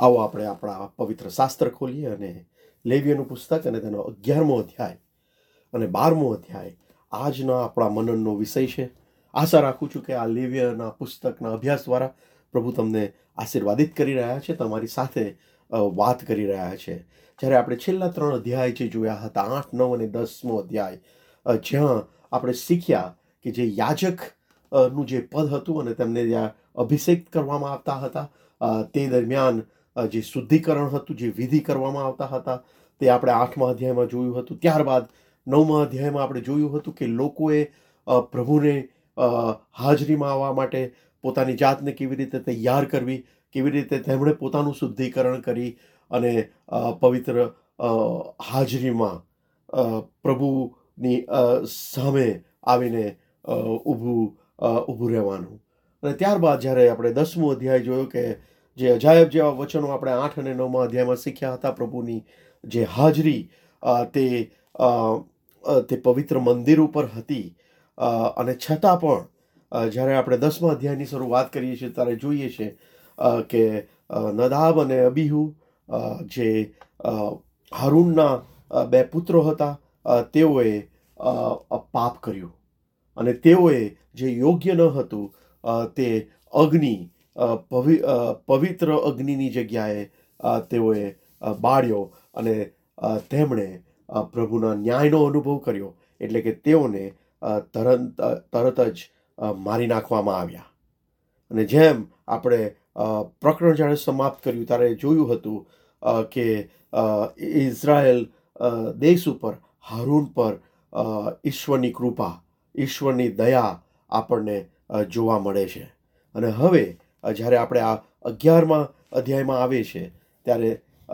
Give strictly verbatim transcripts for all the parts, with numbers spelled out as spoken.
આવો આપણે આપણા પવિત્ર શાસ્ત્ર ખોલીએ અને લેવીયનું પુસ્તક અને તેનો અગિયારમો અધ્યાય અને બારમો અધ્યાય આજના આપણા મનનનો વિષય છે. આશા રાખું છું કે આ લેવીયના પુસ્તકના અભ્યાસ દ્વારા પ્રભુ તમને આશીર્વાદિત કરી રહ્યા છે, તમારી સાથે વાત કરી રહ્યા છે. જ્યારે આપણે છેલ્લા ત્રણ અધ્યાય જે જોયા હતા, આઠ નવ અને દસમો અધ્યાય, જ્યાં આપણે શીખ્યા કે જે યાજક નું જે પદ હતું અને તેમને જ્યાં અભિષેક કરવામાં આવતા હતા, તે દરમિયાન જે શુદ્ધિકરણ હતું, જે વિધિ કરવામાં આવતા હતા, તે આપણે આઠમા અધ્યાયમાં જોયું હતું. ત્યારબાદ નવમા અધ્યાયમાં આપણે જોયું હતું કે લોકોએ પ્રભુને હાજરીમાં આવવા માટે પોતાની જાતને કેવી રીતે તૈયાર કરવી, કેવી રીતે તેમણે પોતાનું શુદ્ધિકરણ કરી અને પવિત્ર હાજરીમાં પ્રભુની સામે આવીને ઊભું ઊભું રહેવાનું. અને ત્યારબાદ જ્યારે આપણે દસમો અધ્યાય જોયો કે જે અજાયબ જેવા વચનો આપણે આઠ અને નવમા અધ્યાયમાં શીખ્યા હતા, પ્રભુની જે હાજરી તે તે પવિત્ર મંદિર ઉપર હતી, અને છતાં પણ જ્યારે આપણે દસમા અધ્યાયની શરૂઆત કરીએ છીએ ત્યારે જોઈએ છીએ કે નદાબ અને અબીહુ જે હારૂનના બે પુત્રો હતા, તેઓએ પાપ કર્યું અને તેઓએ જે યોગ્ય ન હતું તે અગ્નિ પવિ પવિત્ર અગ્નિની જગ્યાએ તેઓએ બાળ્યો અને તેમણે પ્રભુના ન્યાયનો અનુભવ કર્યો. એટલે કે તેઓને તરત તરત જ મારી નાખવામાં આવ્યા. અને જેમ આપણે પ્રકરણ જ્યારે સમાપ્ત કર્યું ત્યારે જોયું હતું કે ઇઝરાયલ દેશ ઉપર હારૂન પર ઈશ્વરની કૃપા, ઈશ્વરની દયા આપણને જોવા મળે છે. અને હવે જ્યારે આપણે આ અગિયારમા અધ્યાયમાં આવે છે ત્યારે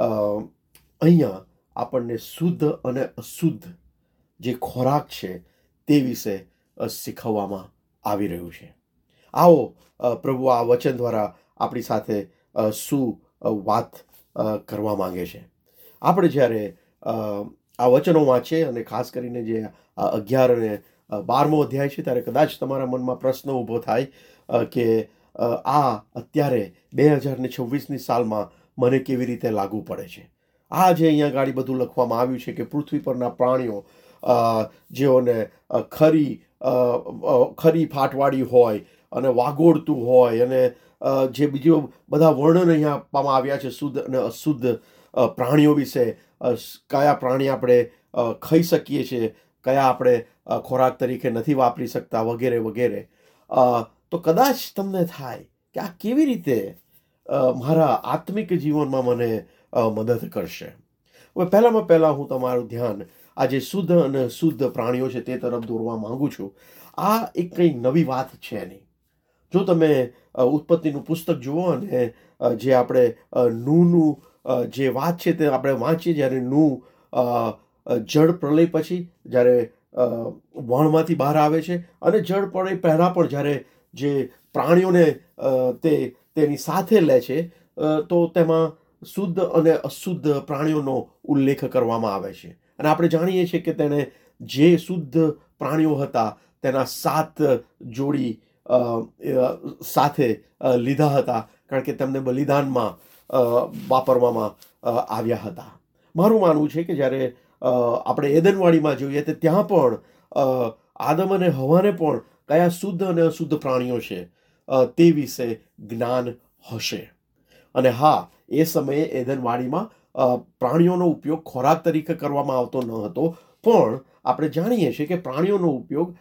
અહીંયા આપણને શુદ્ધ અને અશુદ્ધ જે ખોરાક છે તે વિશે શીખવવામાં આવી રહ્યું છે. આવો પ્રભુ આ વચન દ્વારા આપણી સાથે શું વાત કરવા માંગે છે. આપણે જ્યારે આ વચનો વાંચીએ અને ખાસ કરીને જે અગિયાર અને બારમો અધ્યાય છે ત્યારે કદાચ તમારા મનમાં પ્રશ્ન ઊભો થાય કે આ અત્યારે બે હજાર ને છવ્વીસની સાલમાં મને કેવી રીતે લાગુ પડે છે. આ જે અહીંયા ગાડી બધું લખવામાં આવ્યું છે કે પૃથ્વી પરના પ્રાણીઓ જેઓને ખરી ખરી ફાટવાળી હોય અને વાગોળતું હોય અને જે બીજું બધા વર્ણન અહીંયા આપવામાં આવ્યા છે શુદ્ધ અને અશુદ્ધ પ્રાણીઓ વિશે, કયા પ્રાણી આપણે ખાઈ શકીએ છીએ, કયા આપણે ખોરાક તરીકે નથી વાપરી શકતા, વગેરે વગેરે. તો કદાચ તમને થાય કે આ કેવી રીતે મારા આત્મિક જીવનમાં મને મદદ કરશે. હવે પહેલામાં પહેલાં હું તમારું ધ્યાન આ જે શુદ્ધ અને શુદ્ધ પ્રાણીઓ છે તે તરફ દોરવા માંગુ છું. આ એક કંઈ નવી વાત છે નહીં. જો તમે ઉત્પત્તિનું પુસ્તક જુઓ અને જે આપણે નૂહનું જે વાત છે તે આપણે વાંચીએ, જ્યારે નૂહ જળ પ્રલય પછી જ્યારે વણમાંથી બહાર આવે છે અને જળ પ્રલય પહેલાં પણ જ્યારે જે પ્રાણીઓને તે તેની સાથે લે છે, તો તેમાં શુદ્ધ અને અશુદ્ધ પ્રાણીઓનો ઉલ્લેખ કરવામાં આવે છે. અને આપણે જાણીએ છીએ કે તેણે જે શુદ્ધ પ્રાણીઓ હતા તેના સાત જોડી સાથે લીધા હતા, કારણ કે તેમને બલિદાનમાં વાપરવામાં આવ્યા હતા. મારું માનવું છે કે જ્યારે આપણે એદનવાડીમાં જોઈએ તો ત્યાં પણ આદમ અને હવાને પણ કયા શુદ્ધ અને અશુદ્ધ પ્રાણીઓ છે તે વિશે જ્ઞાન હશે. અને હા, એ સમયે એદનવાડીમાં પ્રાણીઓનો ઉપયોગ ખોરાક તરીકે કરવામાં આવતો ન હતો, પણ આપણે જાણીએ છીએ કે પ્રાણીઓનો ઉપયોગ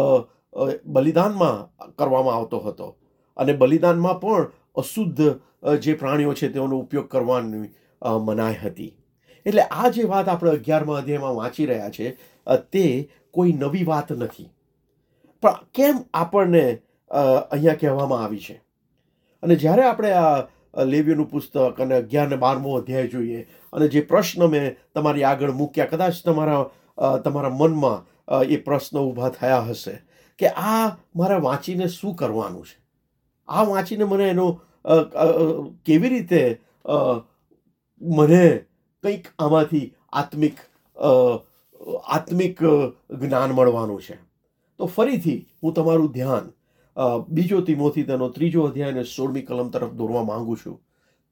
બલિદાનમાં કરવામાં આવતો હતો અને બલિદાનમાં પણ અશુદ્ધ જે પ્રાણીઓ છે તેઓનો ઉપયોગ કરવાની મનાઈ હતી. એટલે આ જે વાત આપણે અગિયારમા અધ્યાયમાં વાંચી રહ્યા છે તે કોઈ નવી વાત નથી. પણ કેમ આપણને અહીંયા કહેવામાં આવી છે? અને જ્યારે આપણે આ લેવીયનું પુસ્તક અને અગિયાર ને બારમો અધ્યાય જોઈએ અને જે પ્રશ્ન મેં તમારી આગળ મૂક્યા, કદાચ તમારા તમારા મનમાં એ પ્રશ્ન ઊભા થયા હશે કે આ મારે વાંચીને શું કરવાનું છે? આ વાંચીને મને એનો કેવી રીતે મને કંઈક આમાંથી આત્મિક આત્મિક જ્ઞાન મળવાનું છે? તો ફરીથી હું તમારું ધ્યાન બીજો તિમોથી તેનો ત્રીજો અધ્યાય અને સોળમી કલમ તરફ દોરવા માંગુ છું.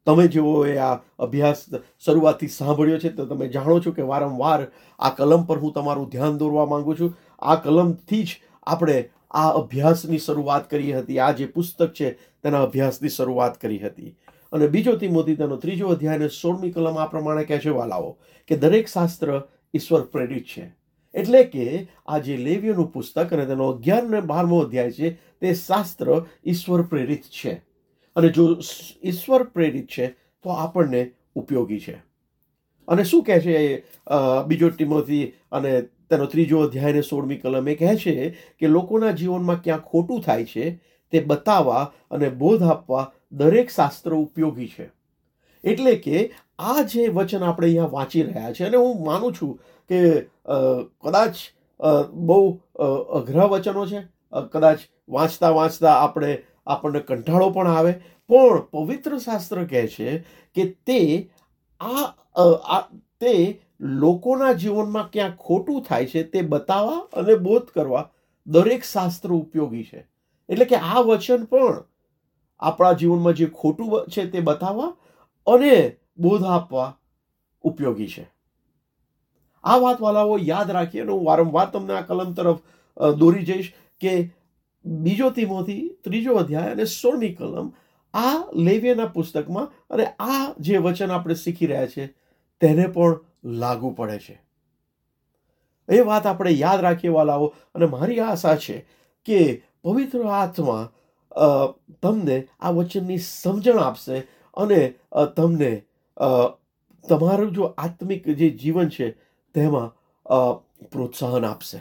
તમે જેઓએ આ અભ્યાસ શરૂઆતથી સાંભળ્યો છે તો તમે જાણો છો કે વારંવાર આ કલમ પર હું તમારું ધ્યાન દોરવા માંગુ છું. આ કલમથી જ આપણે આ અભ્યાસની શરૂઆત કરી હતી. આ જે પુસ્તક છે તેના અભ્યાસની શરૂઆત કરી હતી. અને બીજો તિમોથી તેનો ત્રીજો અધ્યાય અને સોળમી કલમ આ પ્રમાણે કહે છે વાલાઓ કે દરેક શાસ્ત્ર ઈશ્વર પ્રેરિત છે. એટલે કે આ જે લેવીયનું પુસ્તક અને તેનો અગિયાર ને બારમો અધ્યાય છે તે શાસ્ત્ર ઈશ્વર પ્રેરિત છે. અને જો ઈશ્વર પ્રેરિત છે તો આપણને ઉપયોગી છે. અને શું કહે છે બીજો તિમોથી અને તેનો ત્રીજો અધ્યાય ને સોળમી કલમ એ કહે છે કે લોકોના જીવનમાં ક્યાં ખોટું થાય છે તે બતાવવા અને બોધ આપવા દરેક શાસ્ત્ર ઉપયોગી છે. એટલે કે આ જે વચન આપણે અહીંયા વાંચી રહ્યા છે, અને હું માનું છું કે કદાચ બહુ અઘરા વચનો છે, કદાચ વાંચતા વાંચતા આપણે આપણને કંટાળો પણ આવે, પણ પવિત્ર શાસ્ત્ર કહે છે કે તે આ તે લોકોના જીવનમાં ક્યાં ખોટું થાય છે તે બતાવવા અને બોધ કરવા દરેક શાસ્ત્ર ઉપયોગી છે. એટલે કે આ વચન પણ આપણા જીવનમાં જે ખોટું છે તે બતાવવા અને બોધ આપવા ઉપયોગી છે. આ વાત વાલાઓ યાદ રાખીએ. અને હું વારંવાર તમને આ કલમ તરફ દોરી જઈશ કે બીજો તિમોથી ત્રીજો અધ્યાય અને સોળમી કલમ આ લેવીયના પુસ્તકમાં અને આ જે વચન આપણે શીખી રહ્યા છે તેને પણ લાગુ પડે છે. એ વાત આપણે યાદ રાખીએ વાલાઓ. અને મારી આશા છે કે પવિત્ર આત્મા તમને આ વચનની સમજણ આપશે અને તમને તમારું જો આત્મિક જે જીવન છે તેમાં પ્રોત્સાહન આપશે.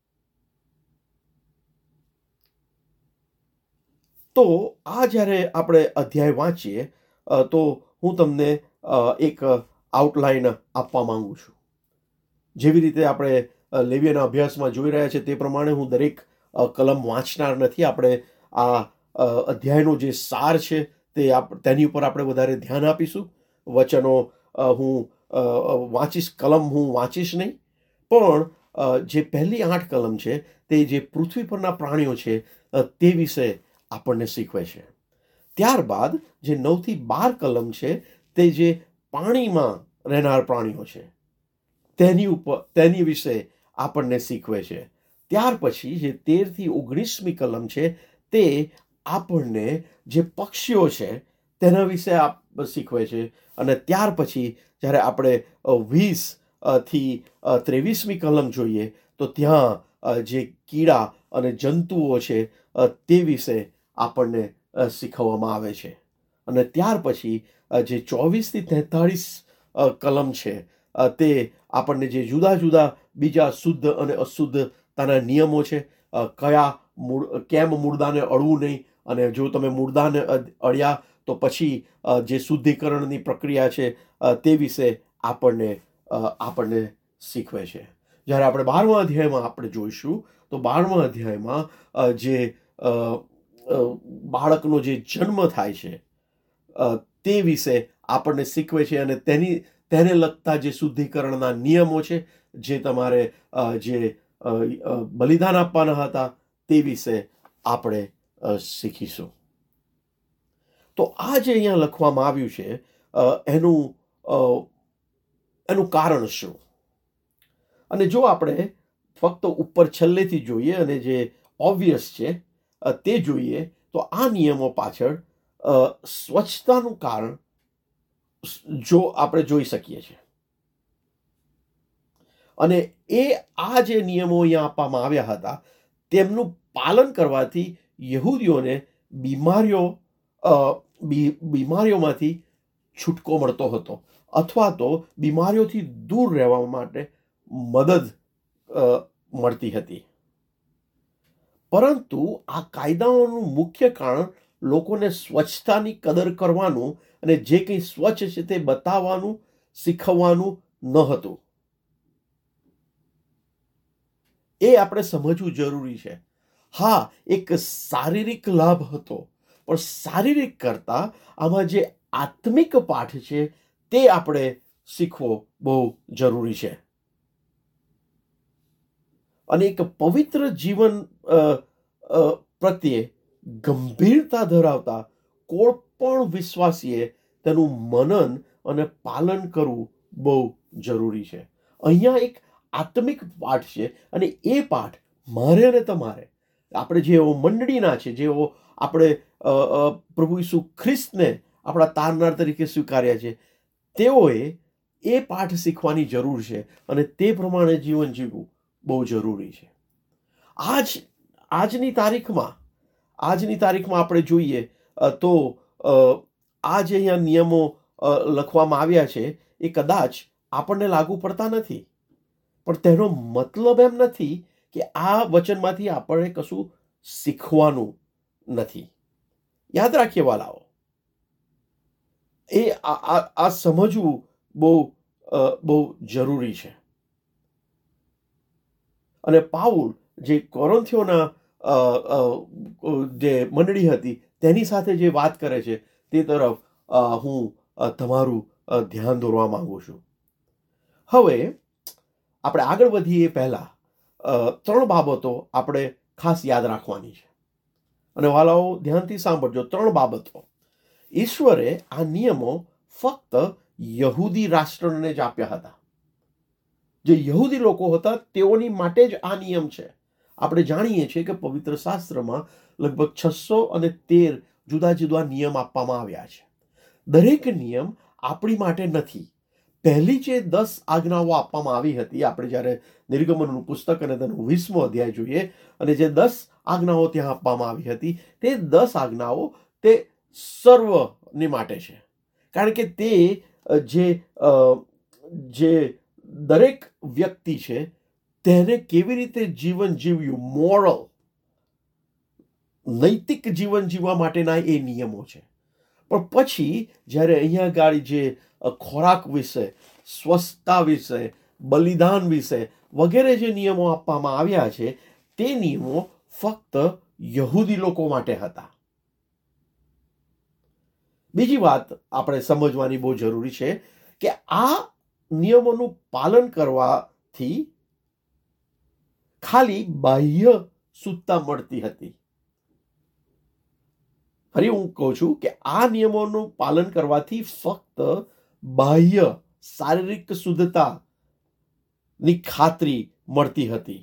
તો આ જ્યારે આપણે અધ્યાય વાંચીએ તો હું તમને એક આઉટલાઈન આપવા માંગુ છું. જેવી રીતે આપણે લેવીયના અભ્યાસમાં જોઈ રહ્યા છે તે પ્રમાણે હું દરેક કલમ વાંચનાર નથી. આપણે આ અધ્યાયનો જે સાર છે તે તેની ઉપર આપણે વધારે ધ્યાન આપીશું. વચનો હું વાંચીશ, કલમ હું વાંચીશ નહીં, પણ જે પહેલી આઠ કલમ છે તે જે પૃથ્વી પરના પ્રાણીઓ છે તે વિશે આપણને શીખવે છે. ત્યારબાદ જે નવથી બાર કલમ છે તે જે પાણીમાં રહેનાર પ્રાણીઓ છે તેની ઉપર તેની વિશે આપણને શીખવે છે. ત્યાર પછી જે તેરથી ઓગણીસમી કલમ છે તે આપણને જે પક્ષીઓ છે તેના વિશે શીખવે છે. અને ત્યાર પછી જ્યારે આપણે વીસ થી ત્રેવીસમી કલમ જોઈએ તો ત્યાં જે કીડા અને જંતુઓ છે તે વિશે આપણને શીખવવામાં આવે છે. અને ત્યાર પછી જે ચોવીસથી તેતાળીસ કલમ છે તે આપણને જે જુદા જુદા બીજા શુદ્ધ અને અશુદ્ધતાના નિયમો છે, કયા મૂળ કેમ મૂળદાને અડવું નહીં, અને જો તમે મૂળદાને અડ્યા તો પછી જે શુદ્ધિકરણની પ્રક્રિયા છે તે વિશે આપણને આપણને શીખવે છે. જ્યારે આપણે બારમા અધ્યાયમાં આપણે જોઈશું તો બારમા અધ્યાયમાં જે બાળકનો જે જન્મ થાય છે તે વિશે આપણને શીખવે છે. અને તેની તેને લગતા જે શુદ્ધિકરણના નિયમો છે, જે તમારે જે બલિદાન આપવાના હતા તે વિશે આપણે શીખીશું. તો આ જે અહીંયા લખવામાં આવ્યું છે એનું એનું કારણ શું? અને જો આપણે ફક્ત ઉપર છેલ્લેથી જોઈએ અને જે ઓબ્વિયસ છે તે જોઈએ તો આ નિયમો પાછળ સ્વચ્છતાનું કારણ જો આપણે જોઈ શકીએ છીએ. અને એ આ જે નિયમો અહીંયા આપવામાં આવ્યા હતા તેમનું પાલન કરવાથી યહૂદીઓને બીમારીઓ બીમારીઓમાંથી છૂટકો મળતો હતો, અથવા તો બીમારીઓથી દૂર રહેવા માટે મદદ મળતી હતી. પરંતુ આ કાયદાઓનું મુખ્ય કારણ લોકોને સ્વચ્છતાની કદર કરવાનું અને જે કંઈ સ્વચ્છ છે તે બતાવવાનું શીખવવાનું ન હતું. એ આપણે સમજવું જરૂરી છે. હા, એક શારીરિક લાભ હતો, પણ શારીરિક કરતા આમાં જે આત્મિક પાઠ છે તે આપણે શીખવો બહુ જરૂરી છે. અને એક પવિત્ર જીવન પ્રત્યે ગંભીરતા ધરાવતા કોઈ પણ વિશ્વાસીએ તેનું મનન અને પાલન કરવું બહુ જરૂરી છે. અહીંયા એક આત્મિક પાઠ છે અને એ પાઠ મારે અને તમારે, આપણે જેઓ મંડળીના છે, જેઓ આપણે પ્રભુ ઈસુ ખ્રિસ્તને આપણા તારનાર તરીકે સ્વીકાર્યા છે, તેઓએ એ પાઠ શીખવાની જરૂર છે અને તે પ્રમાણે જીવન જીવવું બહુ જરૂરી છે. આજ આજની તારીખમાં આજની તારીખમાં આપણે જોઈએ તો આ જે અહીંયા નિયમો લખવામાં આવ્યા છે એ કદાચ આપણને લાગુ પડતા નથી, પણ તેનો મતલબ એમ નથી કે આ વચનમાંથી આપણે કશું શીખવાનું નથી. યાદ રાખીએ વાલાઓ, એ આ સમજવું બહુ બહુ જરૂરી છે. અને પાઉલ જે કોરિન્થીયોના જે મંડળી હતી તેની સાથે જે વાત કરે છે તે તરફ હું તમારું ધ્યાન દોરવા માંગુ છું. હવે આપણે આગળ વધીએ પહેલા ત્રણ બાબતો આપણે ખાસ યાદ રાખવાની છે. અને વાલાઓ ધ્યાનથી સાંભળજો, ત્રણ બાબતો. ઈશ્વરે આ નિયમો ફક્ત યહૂદી રાષ્ટ્રને જ આપ્યા હતા. જે યહૂદી લોકો હતા તેઓની માટે જ આ નિયમ છે. આપણે જાણીએ છીએ કે પવિત્ર શાસ્ત્રમાં લગભગ છસો અને તેર જુદા જુદા નિયમ આપવામાં આવ્યા છે. દરેક નિયમ આપણી માટે નથી. પહેલી જે દસ આજ્ઞાઓ આપવામાં આવી હતી, આપણે જ્યારે નિર્ગમનનું પુસ્તક અને તેનો વીસમો અધ્યાય જોઈએ, અને જે દસ આજ્ઞાઓ ત્યાં આપવામાં આવી હતી, તે દસ આજ્ઞાઓ તે સર્વની માટે છે. કારણ કે તે જે જે દરેક વ્યક્તિ છે તેને કેવી રીતે જીવન જીવ્યું, મોરલ નૈતિક જીવન જીવવા માટેના એ નિયમો છે. પણ પછી જ્યારે અહીંયા ગાડી જે ખોરાક વિશે, સ્વસ્થતા વિશે, બલિદાન વિશે વગેરે જે નિયમો આપવામાં આવ્યા છે, તે નિયમો ફક્ત યહૂદી લોકો માટે હતા. બીજી વાત આપણે સમજવાની બહુ જરૂરી છે કે આ નિયમોનું પાલન કરવાથી ખાલી બાહ્ય શુદ્ધતા મળતી હતી. ફરી હું કહું છું કે આ નિયમોનું પાલન કરવાથી ફક્ત બાહ્ય શારીરિક શુદ્ધતાની ખાતરી મળતી હતી,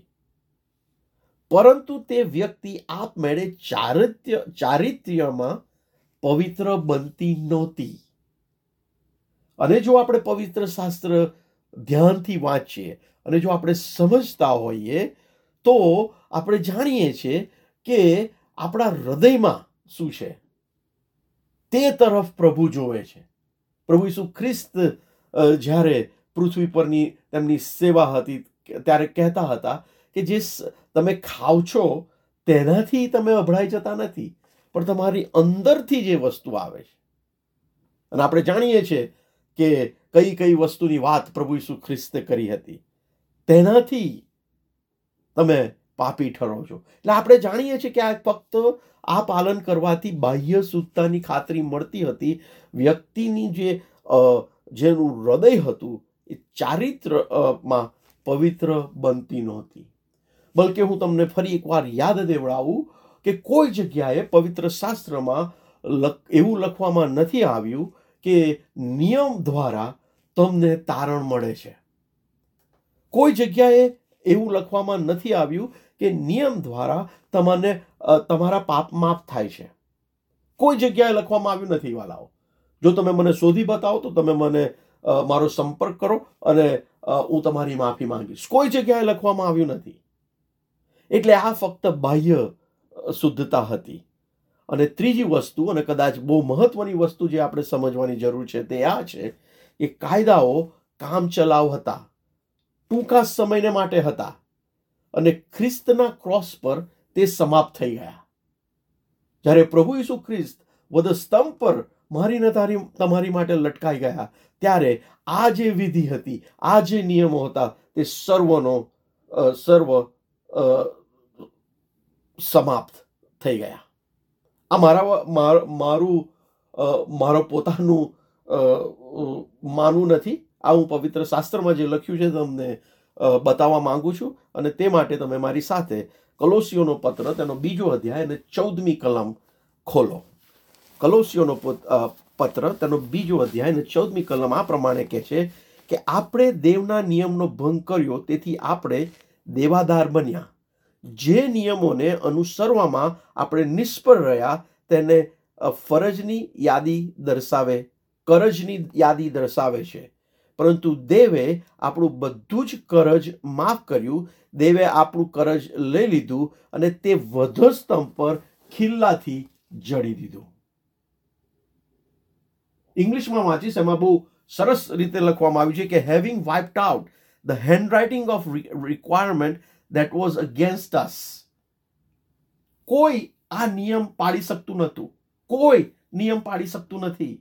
પરંતુ તે વ્યક્તિ આપમેળે ચારિત્ર્ય ચારિત્ર્યમાં પવિત્ર બનતી નહોતી. અને જો આપણે પવિત્ર શાસ્ત્ર ધ્યાનથી વાંચીએ અને જો આપણે સમજતા હોઈએ તો આપણે જાણીએ છીએ કે આપણા હૃદયમાં શું છે તે તરફ પ્રભુ જોવે છે. પ્રભુ ઈસુ ખ્રિસ્ત જ્યારે પૃથ્વી પરની તેમની સેવા હતી ત્યારે કહેતા હતા કે જે તમે ખાવ છો તેનાથી તમે અભડાઈ જતા નથી, પણ તમારી અંદરથી જે વસ્તુ આવે છે. અને આપણે જાણીએ છીએ કે કઈ કઈ વસ્તુની વાત પ્રભુ ઈસુ ખ્રિસ્તે કરી હતી, તેનાથી તમે પાપી ઠરો છો. એટલે આપણે જાણીએ છીએ કે આ ફક્ત આ પાલન કરવાથી બાહ્ય શુદ્ધતાની ખાતરી મળતી હતી. વ્યક્તિની જે જેનું હૃદય હતું એ ચારિત્રમાં પવિત્ર બનતી નહોતી. બલકે હું તમને ફરી એકવાર યાદ દેવડાવું કે કોઈ જગ્યાએ પવિત્ર શાસ્ત્રમાં એવું લખવામાં નથી આવ્યું કે નિયમ દ્વારા તમને તારણ મળે છે. કોઈ જગ્યાએ એવું લખવામાં નથી આવ્યું કે નિયમ દ્વારા તમને તમારા પાપ માફ થાય છે. કોઈ જગ્યાએ લખવામાં આવ્યું નથી વાલાઓ. જો તમે મને શોધી બતાવો તો તમે મને મારો સંપર્ક કરો અને હું તમારી માફી માંગીશ. કોઈ જગ્યાએ લખવામાં આવ્યું નથી. એટલે આ ફક્ત બાહ્ય શુદ્ધતા હતી. અને ત્રીજી વસ્તુ, અને કદાચ બહુ મહત્વની વસ્તુ જે આપણે સમજવાની જરૂર છે તે આ છે કે કાયદાઓ કામ ચલાવ હતા, ટૂંકા સમયને માટે હતા, અને ખ્રિસ્તના ક્રોસ પર તે સમાપ્ત થઈ ગયા. જ્યારે પ્રભુ ઈસુ ખ્રિસ્ત વધસ્તંભ પર મારીને તારી તમારી માટે લટકાઈ ગયા, ત્યારે આ જે વિધિ હતી, આ જે નિયમો હતા, તે સર્વનો સર્વ સમાપ્ત થઈ ગયા. આ મારા મારું મારો પોતાનું માનવું નથી. આ હું પવિત્ર શાસ્ત્રમાં જે લખ્યું છે તમને બતાવવા માંગુ છું, અને તે માટે તમે મારી સાથે કલોસીઓનો પત્ર તેનો બીજો અધ્યાય અને ચૌદમી કલમ ખોલો. કલોસીઓનો પત્ર તેનો બીજો અધ્યાય અને ચૌદમી કલમ આ પ્રમાણે કહે છે કે આપણે દેવના નિયમનો ભંગ કર્યો, તેથી આપણે દેવાદાર બન્યા. જે નિયમોને અનુસરવામાં આપણે નિષ્ફળ રહ્યા તેને ફરજની યાદી દર્શાવે કરજની યાદી દર્શાવે છે. પરંતુ દેવે આપણું બધું જ કરજ માફ કર્યું. દેવે આપણું કરજ લઈ લીધું અને તે વધસ્તંભ પર ખિલ્લાથી જડી દીધું. ઇંગ્લિશમાં વાંચીશ, એમાં બહુ સરસ રીતે લખવામાં આવ્યું છે કે having wiped out the handwriting of requirement that was against us. કોઈ આ નિયમ પાડી શકતું નહોતું. કોઈ નિયમ પાડી શકતું નથી.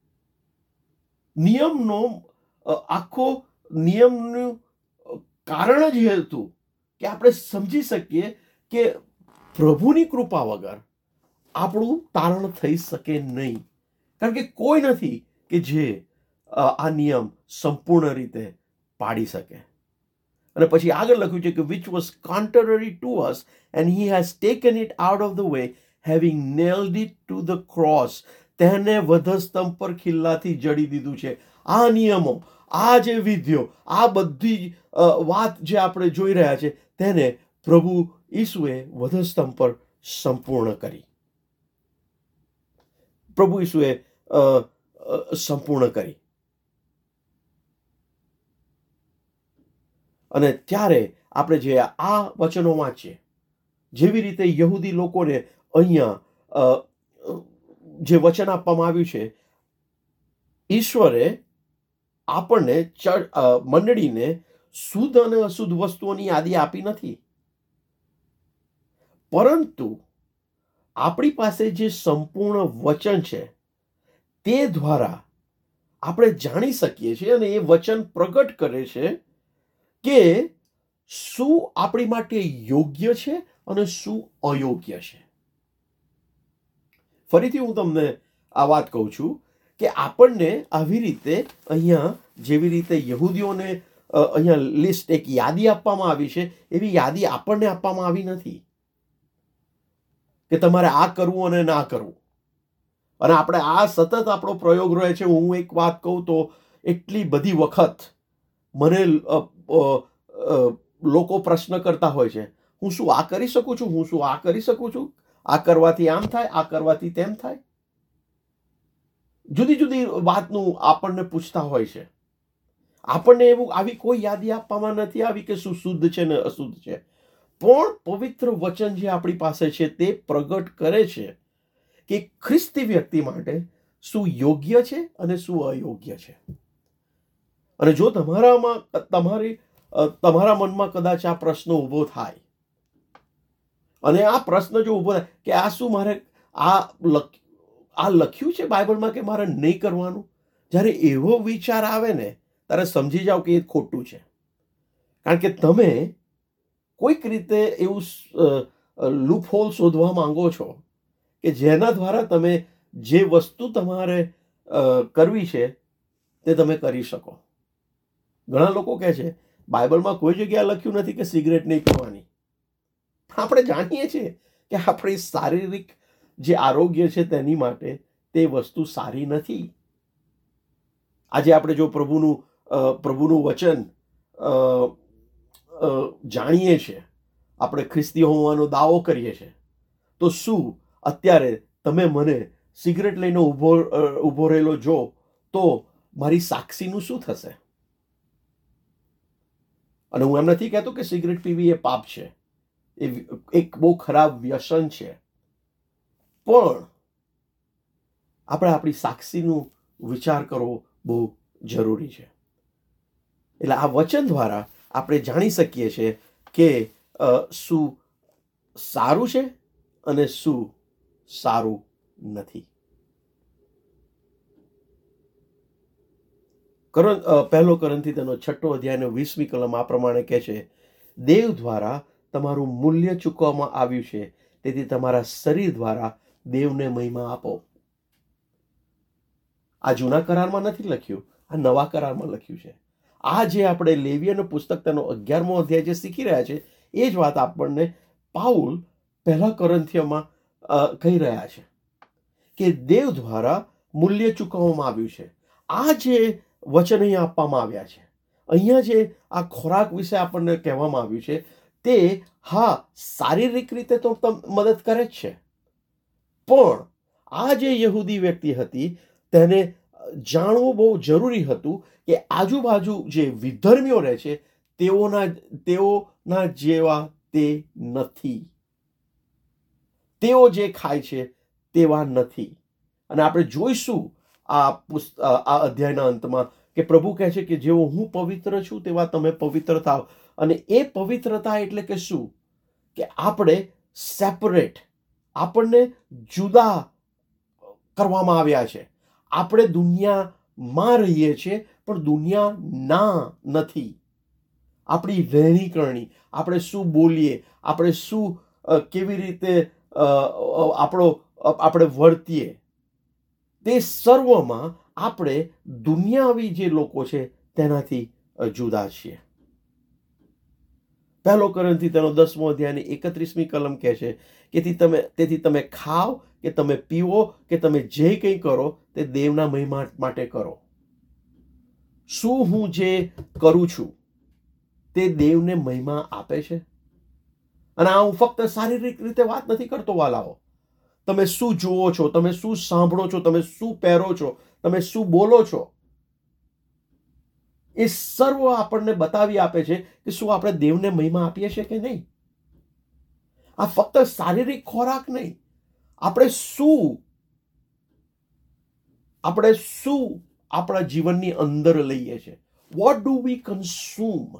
નિયમનો આખો નિયમનું કારણ જ એ હતું કે આપણે સમજી શકીએ કે પ્રભુની કૃપા વગર આપણું તારણ થઈ શકે નહીં. કારણ કે કોઈ નથી કે જે આ નિયમ સંપૂર્ણ રીતે પાડી શકે. અને પછી આગળ લખ્યું છે કે which was contrary to us and he has taken it out of the way, having nailed it to the cross. તેને વધસ્તંભ પર ખિલ્લાથી જડી દીધું છે. આ નિયમો, આ જે વિધિઓ, આ બધી વાત જે આપણે જોઈ રહ્યા છે તેને પ્રભુ ઈસુએ વધસ્તંભ પર સંપૂર્ણ કરી. પ્રભુ ઈસુએ સંપૂર્ણ કરી. અને ત્યારે આપણે જે આ વચનો વાંચીએ, જેવી રીતે યહૂદી લોકોને અહીંયા જે વચન આપવામાં આવ્યું છે, ઈશ્વરે આપણને મંડળીને શુદ્ધ અને અશુદ્ધ વસ્તુઓની યાદી આપી નથી, પરંતુ આપણી પાસે જે સંપૂર્ણ વચન છે તે દ્વારા આપણે જાણી શકીએ છીએ અને એ વચન પ્રગટ કરે છે કે શું આપણી માટે યોગ્ય છે અને શું અયોગ્ય છે. ફરીથી હું તમને આ વાત કહું છું કે આપણને આવી રીતે અહીંયા જેવી રીતે યહૂદીઓને અહીંયા લિસ્ટ એક યાદી આપવામાં આવી છે, એવી યાદી આપણને આપવામાં આવી નથી કે તમારે આ કરવું અને ના કરવું. અને આપણે આ સતત આપણો પ્રયોગ રહે છે. હું એક વાત કહું તો એટલી બધી વખત મને લોકો પ્રશ્ન કરતા હોય છે, હું શું આ કરી શકું છું, હું શું આ કરી શકું છું, આ કરવાથી આમ થાય, આ કરવાથી તેમ થાય. જુદી જુદી વાતનું આપણને પૂછતા હોય છે. આપણને એવું આવી કોઈ યાદી આપવામાં નથી આવી કે શું શુદ્ધ છે ને અશુદ્ધ છે. પણ પવિત્ર વચન જે આપણી પાસે છે તે પ્રગટ કરે છે કે ખ્રિસ્તી વ્યક્તિ માટે શું યોગ્ય છે અને શું અયોગ્ય છે. અને જો તમારામાં તમારી તમારા મનમાં કદાચ આ પ્રશ્ન ઊભો થાય અને આ પ્રશ્ન જો ઊભો થાય કે આ શું મારે આ આ લખ્યું છે બાઇબલમાં કે મારે નહીં કરવાનું, જ્યારે એવો વિચાર આવે ને ત્યારે સમજી જાઓ કે એ ખોટું છે. કારણ કે તમે કોઈક રીતે એવું લૂપ હોલ શોધવા માંગો છો કે જેના દ્વારા તમે જે વસ્તુ તમારે કરવી છે તે તમે કરી શકો. ઘણા લોકો કહે છે બાઇબલમાં કોઈ જગ્યાએ લખ્યું નથી કે સિગરેટ નહીં પીવાની. આપણે જાણીએ છીએ કે આપણી શારીરિક જે આરોગ્ય છે તેની માટે તે વસ્તુ સારી નથી. આજે આપણે જો પ્રભુનું પ્રભુનું વચન જાણીએ છીએ, આપણે ખ્રિસ્તી હોવાનો દાવો કરીએ છીએ, તો શું અત્યારે તમે મને સિગરેટ લઈને ઊભો ઊભો રહેલો જો તો મારી સાક્ષીનું શું થશે? અને હું એમ નથી કહેતો કે સિગરેટ પીવી એ પાપ છે, એ એક બહુ ખરાબ વ્યસન છે, પણ આપણે આપણી સાક્ષીનું વિચાર કરવો બહુ જરૂરી છે. એટલે આ વચન દ્વારા આપણે જાણી શકીએ છીએ કે શું સારું છે અને શું સારું નથી. કરણ પહેલો કરંથી તેનો છઠ્ઠો અધ્યાયનો વીસમી કલમ આ પ્રમાણે કહે છે, દેવ દ્વારા તમારું મૂલ્ય ચૂકવવામાં આવ્યું છે, તેથી તમારા શરીર દ્વારા દેવને મહિમા આપો. આ જૂના કરારમાં નથી લખ્યું, આ નવા કરારમાં લખ્યું છે. આ જે આપણે લેવીયનું પુસ્તક તેનો અગિયારમો અધ્યાય જે શીખી રહ્યા છે એ જ વાત આપણને પાઉલ પહેલા કરંથીયમાં કહી રહ્યા છે કે દેવ દ્વારા મૂલ્ય ચૂકવવામાં આવ્યું છે. આ જે વચન અહીંયા આપવામાં આવ્યા છે, અહીંયા જે આ ખોરાક વિશે આપણને કહેવામાં આવ્યું છે, તે હા શારીરિક રીતે તો મદદ કરે જ છે, પણ આ જે યહૂદી વ્યક્તિ હતી તેને જાણવું બહુ જરૂરી હતું કે આજુબાજુ જે વિધર્મીઓ રહે છે તેઓના તેઓના જેવા તે નથી, તેઓ જે ખાય છે તેવા નથી. અને આપણે જોઈશું આ પુસ્ત આ અધ્યાયના અંતમાં કે પ્રભુ કહે છે કે જેવો હું પવિત્ર છું તેવા તમે પવિત્ર થાવ. અને એ પવિત્રતા એટલે કે શું? કે આપણે સેપરેટ, આપણને જુદા કરવામાં આવ્યા છે. આપણે દુનિયામાં રહીએ છીએ પણ દુનિયા ના નથી. આપણી રહેણી કરણી, આપણે શું બોલીએ, આપણે શું કેવી રીતે આપણો આપણે વર્તીએ, તે સર્વમાં આપણે દુનિયાવી જે લોકો છે તેનાથી જુદા છીએ. પહેલો કોરિન્થી તેનો દસમો અધ્યાયની એકત્રીસમી કલમ કહે છે કે તમે તેથી તમે ખાઓ કે તમે પીવો કે તમે જે કંઈ કરો તે દેવના મહિમા માટે કરો. શું હું જે કરું છું તે દેવને મહિમા આપે છે? અને આ હું ફક્ત શારીરિક રીતે વાત નથી કરતો વાલાઓ. તમે શું જુઓ છો, તમે શું સાંભળો છો, તમે શું પહેરો છો, તમે શું બોલો છો, એ સર્વ આપણને બતાવી આપે છે કે શું આપણે દેવને મહિમા આપીએ છીએ કે નહીં. આ ફક્ત શારીરિક ખોરાક નહીં, આપણે શું આપણે શું આપણા જીવનની અંદર લઈએ છીએ. What do we consume?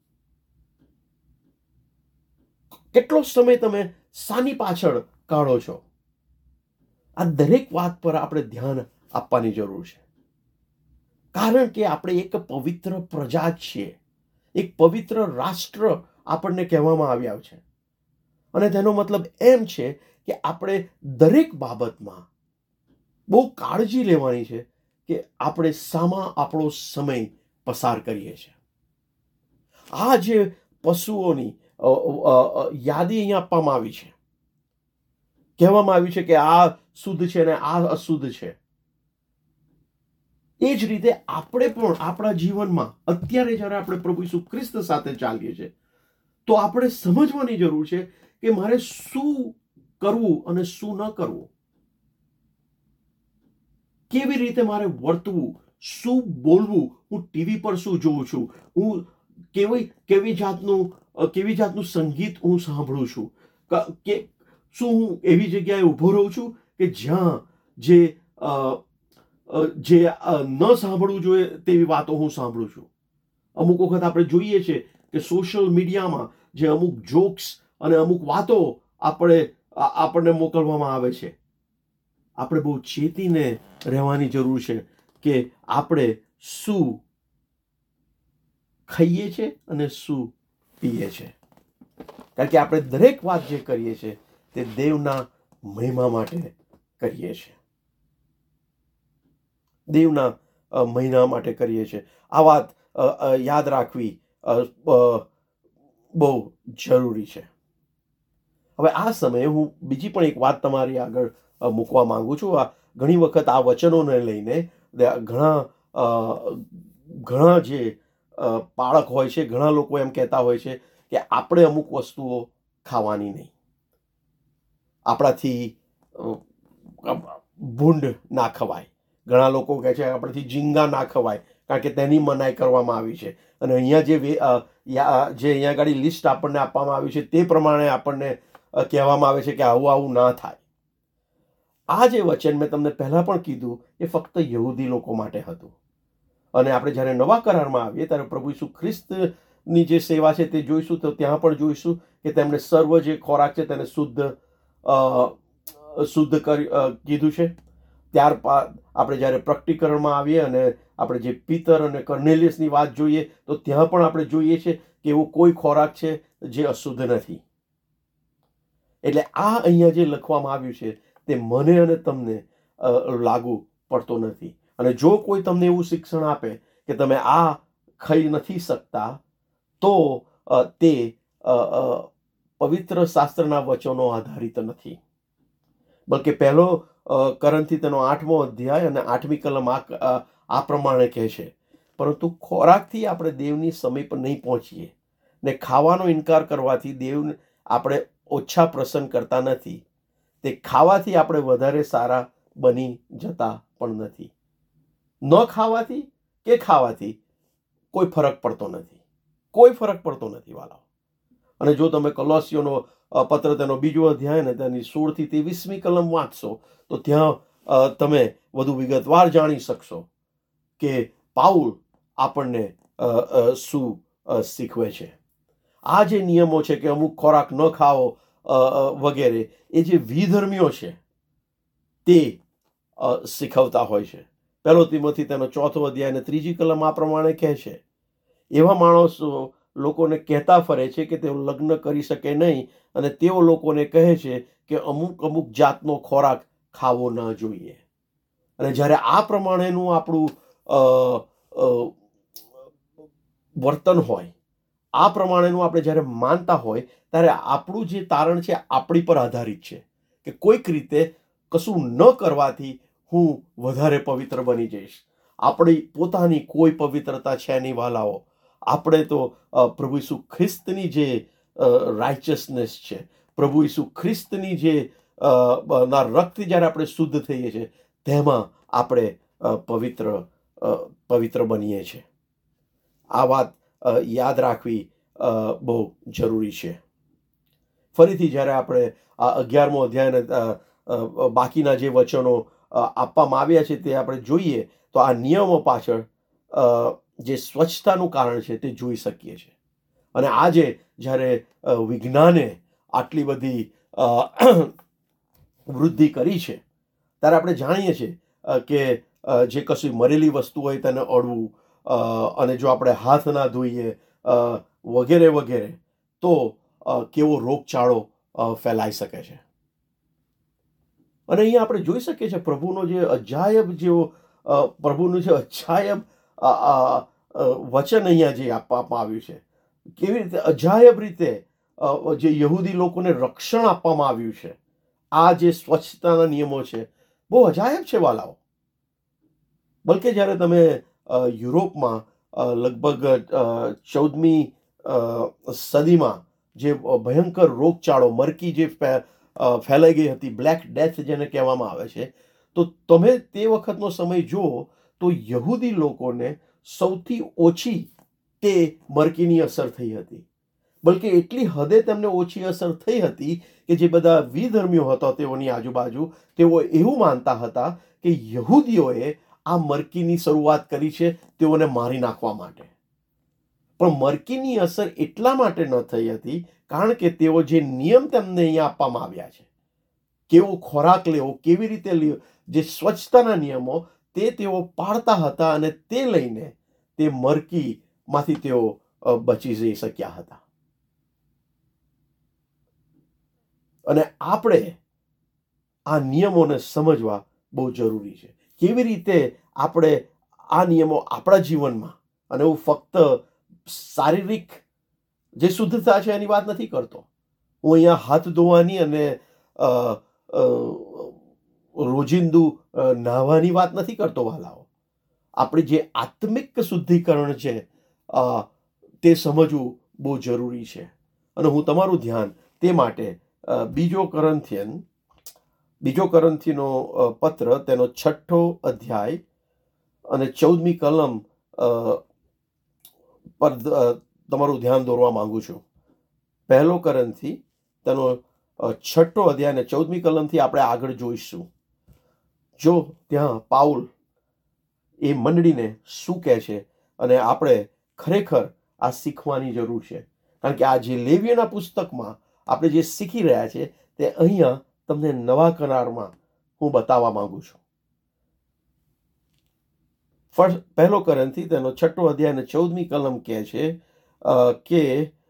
કેટલો સમય તમે શાની પાછળ કાઢો છો? આ દરેક વાત પર આપણે ધ્યાન આપવાની જરૂર છે, કારણ કે આપણે એક પવિત્ર પ્રજા છીએ, એક પવિત્ર રાષ્ટ્ર આપણને કહેવામાં આવ્યા છે. અને તેનો મતલબ એમ છે કે આપણે દરેક બાબતમાં બહુ કાળજી લેવાની છે કે આપણે શામાં આપણો સમય પસાર કરીએ છીએ. આ જે પશુઓની યાદી અહીંયા આપવામાં આવી છે, કહેવામાં આવ્યું છે કે આ શુદ્ધ છે અને આ અશુદ્ધ છે. એ જ રીતે આપણે પણ આપણા જીવનમાં અત્યારે જ્યારે આપણે પ્રભુ ઈસુ ખ્રિસ્ત સાથે ચાલીએ છીએ તો આપણે સમજવાની જરૂર છે કે મારે શું કરવું અને શું ન કરવું, કેવી રીતે મારે વર્તવું, શું બોલવું, હું ટીવી પર શું જોઉં છું, હું કેવી કેવી જાતનું કેવી જાતનું સંગીત હું સાંભળું છું, કે શું હું એવી જગ્યાએ ઊભો રહું છું કે જ્યાં જે જે ન સાંભળવું જોઈએ તેવી વાતો હું સાંભળું છું. અમુક વખત આપણે જોઈએ છીએ કે સોશિયલ મીડિયામાં જે અમુક જોક્સ અને અમુક વાતો આપણે આપણને મોકલવામાં આવે છે. આપણે બહુ ચેતીને રહેવાની જરૂર છે કે આપણે શું ખાઈએ છીએ અને શું પીએ છીએ, કારણ કે આપણે દરેક વાત જે કરીએ છીએ તે દેવના મહિમા માટે કરીએ છીએ, દેવના મહિના માટે કરીએ છીએ. આ વાત યાદ રાખવી બહુ જરૂરી છે. હવે આ સમયે હું બીજી પણ એક વાત તમારી આગળ મૂકવા માંગુ છું. આ ઘણી વખત આ વચનોને લઈને ઘણા ઘણા જે પાળક હોય છે, ઘણા લોકો એમ કહેતા હોય છે કે આપણે અમુક વસ્તુઓ ખાવાની નહીં, આપણાથી ભૂંડ ના ખવાય. ઘણા લોકો કહે છે આપણેથી ઝીંગા ના ખવાય કારણ કે તેની મનાઈ કરવામાં આવી છે. અને અહીંયા જે જે અહીંયા આગળ લિસ્ટ આપણને આપવામાં આવી છે તે પ્રમાણે આપણને કહેવામાં આવે છે કે આવું આવું ના થાય. આ જે વચન મેં તમને પહેલા પણ કીધું એ ફક્ત યહૂદી લોકો માટે હતું. અને આપણે જ્યારે નવા કરારમાં આવીએ ત્યારે પ્રભુ ઈસુ ખ્રિસ્તની જે સેવા છે તે જોઈશું તો ત્યાં પણ જોઈશું કે તેમણે સર્વ જે ખોરાક છે તેને શુદ્ધ શુદ્ધ કરી કીધું છે. ત્યારબાદ આપણે જ્યારે પ્રકટીકરણમાં આવીએ અને આપણે જે પિતર અને કર્નેલિયસની વાત જોઈએ તો ત્યાં પણ આપણે જોઈએ છીએ કે એવો કોઈ ખોરાક છે જે અશુદ્ધ નથી. એટલે આ અહીંયા જે લખવામાં આવ્યું છે તે મને અને તમને લાગુ પડતો નથી. અને જો કોઈ તમને એવું શિક્ષણ આપે કે તમે આ ખાઈ નથી શકતા તો તે પવિત્ર શાસ્ત્રના વચનો આધારિત નથી, બલકે પહેલો કરંથી તેનો આઠમો અધ્યાય અને આઠમી કલમ આ આ પ્રમાણે કહે છે, પરંતુ ખોરાકથી આપણે દેવની સમીપ નહીં પહોંચીએ ને ખાવાનો ઇનકાર કરવાથી દેવને આપણે ઓછા પ્રસન્ન કરતા નથી. તે ખાવાથી આપણે વધારે સારા બની જતા પણ નથી. ન ખાવાથી કે ખાવાથી કોઈ ફરક પડતો નથી, કોઈ ફરક પડતો નથી વાલાઓ. અને જો તમે કોલોસીઓનો પત્ર તેનો બીજો અધ્યાય ને તેની સોળથી ત્રેવીસમી કલમ વાંચશો તો ત્યાં તમે વધુ વિગતવાર જાણી શકશો કે પાઉલ આપણને શું શીખવે છે. આ જે નિયમો છે કે અમુક ખોરાક ન ખાવો વગેરે, એ જે વિધર્મીઓ છે તે શીખવતા હોય છે. પહેલો તિમોથી તેનો ચોથો અધ્યાય અને ત્રીજી કલમ આ પ્રમાણે કહે છે, એવા માણસો લોકોને કહેતા ફરે છે કે તેઓ લગ્ન કરી શકે નહીં, અને તેઓ લોકોને કહે છે કે અમુક અમુક જાતનો ખોરાક ખાવો ન જોઈએ. અને જ્યારે આ પ્રમાણેનું આપણું વર્તન હોય, આ પ્રમાણેનું આપણે જ્યારે માનતા હોય, ત્યારે આપણું જે તારણ છે આપણી પર આધારિત છે કે કોઈક રીતે કશું ન કરવાથી હું વધારે પવિત્ર બની જઈશ. આપણી પોતાની કોઈ પવિત્રતા છે નહીં વાલાઓ. આપણે તો પ્રભુ ઈસુ ખ્રિસ્તની જે રાઇચસનેસ છે, પ્રભુ ઈસુ ખ્રિસ્તની જે ના રક્તથી જ્યારે આપણે શુદ્ધ થઈએ છીએ, તેમાં આપણે પવિત્ર પવિત્ર બનીએ છીએ. આ વાત યાદ રાખવી બહુ જરૂરી છે. ફરીથી જ્યારે આપણે આ અગિયારમો અધ્યાયને બાકીના જે વચનો આપવામાં આવ્યા છે તે આપણે જોઈએ તો આ નિયમો પાછળ જે સ્વચ્છતાનું કારણ છે તે જોઈ શકીએ છીએ. અને આજે જ્યારે વિજ્ઞાને આટલી બધી વૃદ્ધિ કરી છે, ત્યારે આપણે જાણીએ છીએ કે જે કશું મરેલી વસ્તુ હોય તેને અડવું, અને જો આપણે હાથ ના ધોઈએ વગેરે વગેરે, તો કેવો રોગચાળો ફેલાઈ શકે છે. અને અહીંયા આપણે જોઈ શકીએ છીએ પ્રભુનો જે અજાયબ જેવો પ્રભુનું જે અજાયબ વચન અહીંયા જે આપવામાં આવ્યું છે, કેવી રીતે અજાયબ રીતે જે યહૂદી લોકોને રક્ષણ આપવામાં આવ્યું છે. આ જે સ્વચ્છતાના નિયમો છે બહુ અજાયબ છે વાલાઓ. બલકે જ્યારે તમે યુરોપમાં લગભગ ચૌદમી સદીમાં જે ભયંકર રોગચાળો, મરકી જે ફેલાઈ ગઈ હતી, બ્લેક ડેથ જેને કહેવામાં આવે છે, તો તમે તે વખતનો સમય જુઓ તો યહૂદી લોકોને સૌથી ઓછી તે મરકીની અસર થઈ હતી. બલકે એટલી હદે તેમને ઓછી અસર થઈ હતી કે જે બધા વિધર્મીઓ હતા તેઓની આજુબાજુ, તેઓ એવું માનતા હતા કે યહૂદીઓએ આ મરકીની શરૂઆત કરી છે તેઓને મારી નાખવા માટે. પણ મરકીની અસર એટલા માટે ન થઈ હતી કારણ કે તેઓ જે નિયમ તેમને અહીંયા આપવામાં આવ્યા છે, કેવો ખોરાક લેવો, કેવી રીતે લેવો, જે સ્વચ્છતાના નિયમો તે તેઓ પાળતા હતા, અને તે લઈને તે મરકીમાંથી તેઓ બચી જઈ શક્યા હતા. અને આપણે આ નિયમોને સમજવા બહુ જરૂરી છે. કેવી રીતે આપણે આ નિયમો આપણા જીવનમાં, અને હું ફક્ત શારીરિક જે શુદ્ધતા છે એની વાત નથી કરતો, હું અહીંયા હાથ ધોવાની અને રોજિંદુ નાહવાની વાત નથી કરતો વાલાઓ. આપણી જે આત્મિક શુદ્ધિકરણ છે તે સમજવું બહુ જરૂરી છે. અને હું તમારું ધ્યાન તે માટે બીજો કરંથિયન બીજો કરંથીનો પત્ર તેનો છઠ્ઠો અધ્યાય અને ચૌદમી કલમ પર તમારું ધ્યાન દોરવા માંગુ છું. પહેલો કરંથી તેનો છઠ્ઠો અધ્યાય અને ચૌદમી કલમથી આપણે આગળ જોઈશું. જો ત્યાં પાઉલ એ મંડળીને શું કહે છે, અને આપણે ખરેખર આ શીખવાની જરૂર છે. કારણ કે આ જે લેવીયના પુસ્તકમાં આપણે જે શીખી રહ્યા છે તે અહીંયા તમને નવા કરારમાં હું બતાવવા માંગુ છું. ફર્સ્ટ પહેલો કરંથી તેનો છઠ્ઠો અધ્યાય અને ચૌદમી કલમ કહે છે કે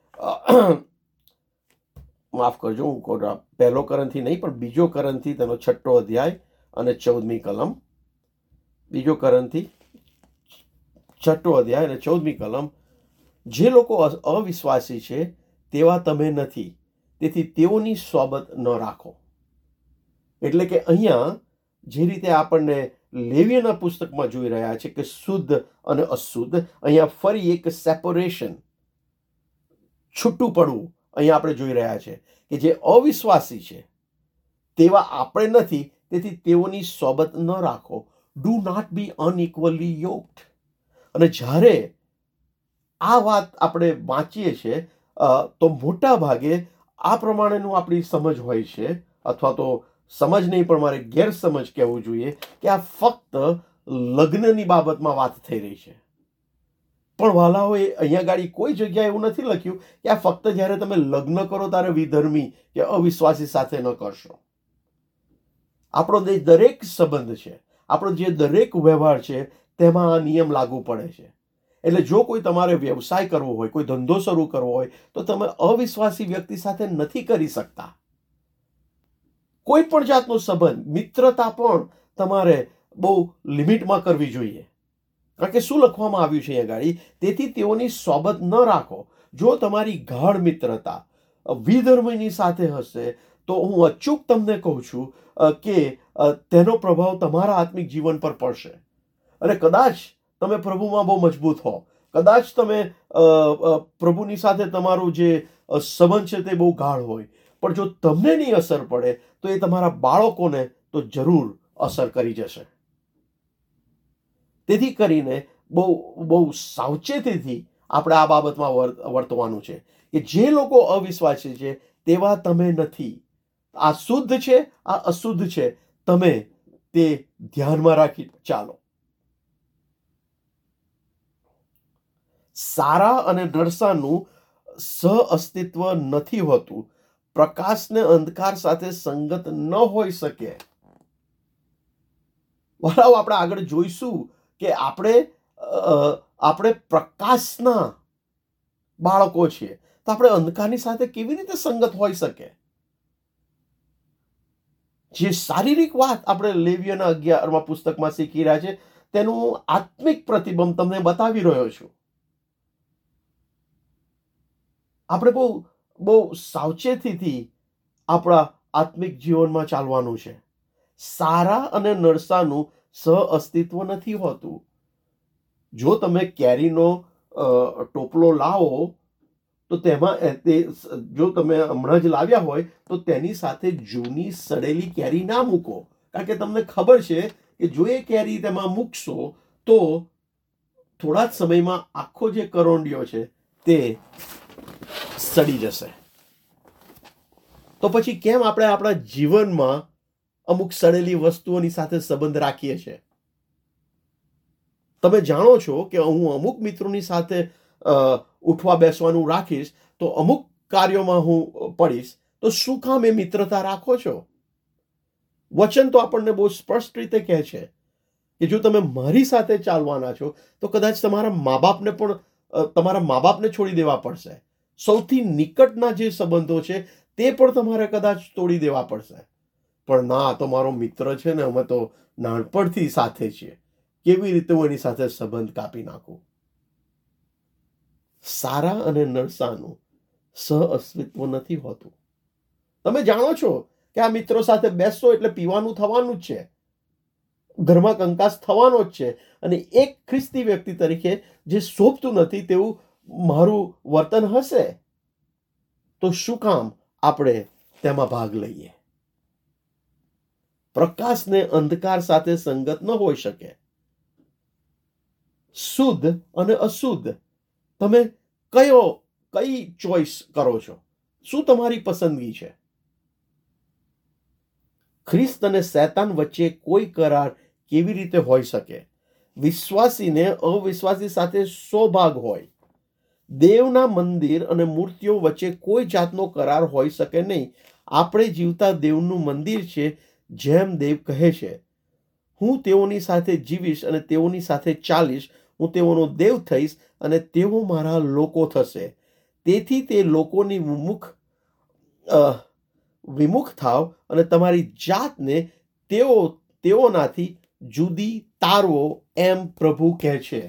માફ કરજો, હું પહેલો કરંથી નહીં પણ બીજો કરંથી તેનો છઠ્ઠો અધ્યાય અને ચૌદમી કલમ, બીજો કરંથી છઠ્ઠો અધ્યાય અને ચૌદમી કલમ. જે લોકો અવિશ્વાસી છે તેવા તમે નથી, તેથી તેઓની સોબત ન રાખો. એટલે કે અહીંયા જે રીતે આપણને લેવીયના પુસ્તકમાં જોઈ રહ્યા છે કે શુદ્ધ અને અશુદ્ધ, અહીંયા ફરી એક સેપરેશન, છૂટું પડવું અહીંયા આપણે જોઈ રહ્યા છે કે જે અવિશ્વાસી છે તેવા આપણે નથી, તેથી તેઓની સોબત ન રાખો. Do not be unequally yoked. અને જ્યારે આ વાત આપણે વાંચીએ છીએ તો મોટા ભાગે આ પ્રમાણેનું આપણી સમજ હોય છે, અથવા તો સમજ નહીં પણ મારે ગેરસમજ કહેવું જોઈએ કે આ ફક્ત લગ્નની બાબતમાં વાત થઈ રહી છે. પણ વાલાઓએ અહીંયા ગાડી કોઈ જગ્યાએ એવું નથી લખ્યું કે આ ફક્ત જ્યારે તમે લગ્ન કરો ત્યારે વિધર્મી કે અવિશ્વાસી સાથે ન કરશો. આપણો જે દરેક સંબંધ છે, આપણો જે દરેક વ્યવહાર છે, તેમાં આ નિયમ લાગુ પડે છે. એટલે જો કોઈ તમારે વ્યવસાય કરવો હોય, કોઈ ધંધો શરૂ કરવો હોય, તો તમે અવિશ્વાસી વ્યક્તિ સાથે નથી કરી શકતા. કોઈ પણ જાતનો સંબંધ, મિત્રતા પણ તમારે બહુ લિમિટમાં કરવી જોઈએ. કારણ કે શું લખવામાં આવ્યું છે અહીંયા ગાડી, તેથી તેઓની સોબત ન રાખો. જો તમારી ગાઢ મિત્રતા વિધર્મીની સાથે હશે તો હું અચૂક તમને કહું છું કે તેનો પ્રભાવ તમારા આત્મિક જીવન પર પડશે. અને કદાચ તમે પ્રભુમાં બહુ મજબૂત હો, કદાચ તમે પ્રભુની સાથે તમારું જે સંબંધ છે તે બહુ ગાઢ હોય, પણ જો તમને નહીં અસર પડે તો એ તમારા બાળકોને તો જરૂર અસર કરી જશે. તેથી કરીને બહુ બહુ સાવચેતીથી આપણે આ બાબતમાં વર્તવાનું છે કે જે લોકો અવિશ્વાસી છે તેવા તમે નથી. આ શુદ્ધ છે, આ અશુદ્ધ છે, તમે તે ધ્યાનમાં રાખી ચાલો. સારા અને નરસાનું સહઅસ્તિત્વ નથી હોતું. પ્રકાશને અંધકાર સાથે સંગત ન હોઈ શકે. વડાઓ આપણે આગળ જોઈશું કે આપણે આપણે પ્રકાશના બાળકો છીએ, તો આપણે અંધકારની સાથે કેવી રીતે સંગત હોઈ શકે? જે શારીરિક વાત આપણે લેવીયના અગિયારમાં પુસ્તકમાં શીખી રહ્યા છે, તેનું આત્મિક પ્રતિબંધ તમને બતાવી રહ્યો છું. આપણે બહુ બહુ સાવચેતીથી આપણા આત્મિક જીવનમાં ચાલવાનું છે. સારા અને નરસાનું સહઅસ્તિત્વ નથી હોતું. જો તમે કેરીનો ટોપલો લાવો તો તેમાં તે જો તમે હમણાં જ લાવ્યા હોય તો તેની સાથે જૂની સડેલી કેરી ના મૂકો. કારણ કે તમને ખબર છે કે જો એ કેરી તેમાં મૂકશો તો થોડા જ સમયમાં આખો જે કરોંડિયો છે તે સડી જશે. તો પછી કેમ આપણે આપણા જીવનમાં અમુક સડેલી વસ્તુઓની સાથે સંબંધ રાખીએ છીએ? તમે જાણો છો કે હું અમુક મિત્રોની સાથે ઉઠવા બેસવાનું રાખીશ તો અમુક કાર્યોમાં હું પડીશ, તો શું કામ એ મિત્રતા રાખો છો? વચન તો આપણને બહુ સ્પષ્ટ રીતે કહે છે કે જો તમે મારી સાથે ચાલવાના છો તો કદાચ તમારા મા બાપને પણ તમારા મા બાપને છોડી દેવા પડશે. સૌથી નિકટના જે સંબંધો છે તે પણ તમારે કદાચ તોડી દેવા પડશે. પણ ના, તો મારો મિત્ર છે ને, અમે તો નાનપણથી સાથે છીએ, કેવી રીતે હું એની સાથે સંબંધ કાપી નાખું? સારા અને નરસાનું સહઅસ્તિત્વ નથી હોતું. તમે જાણો છો કે આ મિત્રો સાથે બેસશો એટલે પીવાનું થવાનું જ છે, ઘરમાં કંકાસ થવાનો જ છે, અને એક ખ્રિસ્તી વ્યક્તિ તરીકે જે શોભતું નથી તેવું મારું વર્તન હશે, તો શું કામ આપણે તેમાં ભાગ લઈએ? પ્રકાશને અંધકાર સાથે સંગત ન હોઈ શકે. શુદ્ધ અને અશુદ્ધ, તમે કયો કઈ ચોઈસ કરો છો? શું તમારી પસંદગી છે? ખ્રિસ્ત અને શૈતાન વચ્ચે કોઈ કરાર કેવી રીતે હોઈ શકે? વિશ્વાસીને અવિશ્વાસી સાથે સો ભાગ હોય. દેવના મંદિર અને મૂર્તિઓ વચ્ચે કોઈ જાતનો કરાર હોઈ શકે નહીં. આપણે જીવતા દેવનું મંદિર છે, જેમ દેવ કહે છે, હું તેઓની સાથે જીવીશ અને તેઓની સાથે ચાલીશ, હું તેઓનો દેવ થઈશ અને તેઓ મારા લોકો થશે. તેથી તે લોકોની વિમુખ વિમુખ થાવ અને તમારી જાતને તેઓ તેઓનાથી જુદી તારવો, એમ પ્રભુ કહે છે.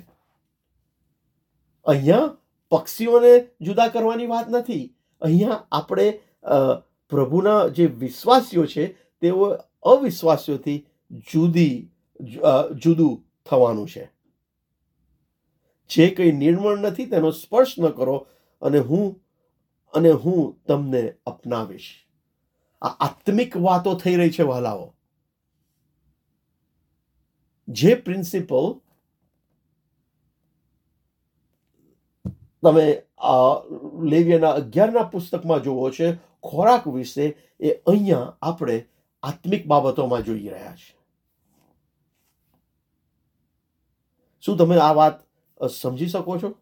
અહીંયા પક્ષીઓને જુદા કરવાની વાત નથી. અહીંયા આપણે પ્રભુના જે વિશ્વાસીઓ છે તેઓ અવિશ્વાસીઓથી જુદી જુદું થવાનું છે. જે કંઈ નિર્મળ નથી તેનો સ્પર્શ ન કરો અને હું અને હું તમને અપનાવીશ. આ આત્મિક વાતો થઈ રહી છે વહાલાઓ. જે પ્રિન્સિપલ તમે લેવીયના અગિયારના પુસ્તકમાં જોવો છે ખોરાક વિશે, એ અહીંયા આપણે આત્મિક બાબતોમાં જોઈ રહ્યા છે. શું તમે આ વાત સમજી શકો છો?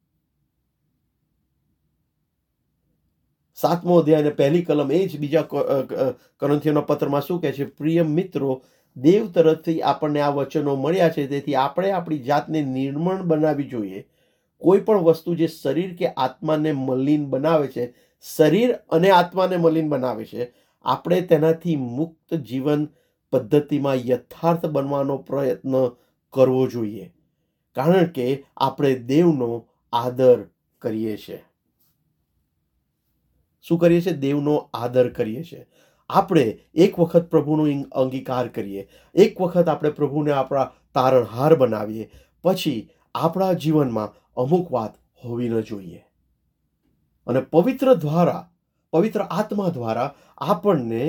સાતમો અધ્યાય અને પહેલી કલમ એ જ બીજા કોરિન્થીયોના પત્રમાં શું કહે છે? પ્રિય મિત્રો, દેવ તરફથી આપણને આ વચનો મળ્યા છે, તેથી આપણે આપણી જાતને નિર્મળ બનાવવી જોઈએ. કોઈ પણ વસ્તુ જે શરીર કે આત્માને મલિન બનાવે છે, શરીર અને આત્માને મલિન બનાવે છે, આપણે તેનાથી મુક્ત જીવન પદ્ધતિમાં યથાર્થ બનવાનો પ્રયત્ન કરવો જોઈએ, કારણ કે આપણે દેવનો આદર કરીએ છીએ. શું કરીએ છીએ? દેવનો આદર કરીએ છીએ. આપણે એક વખત પ્રભુનો અંગીકાર કરીએ, એક વખત આપણે પ્રભુને આપણા તારણહાર બનાવીએ, પછી આપણા જીવનમાં અમુક વાત હોવી ન જોઈએ. અને પવિત્ર દ્વારા, પવિત્ર આત્મા દ્વારા આપણને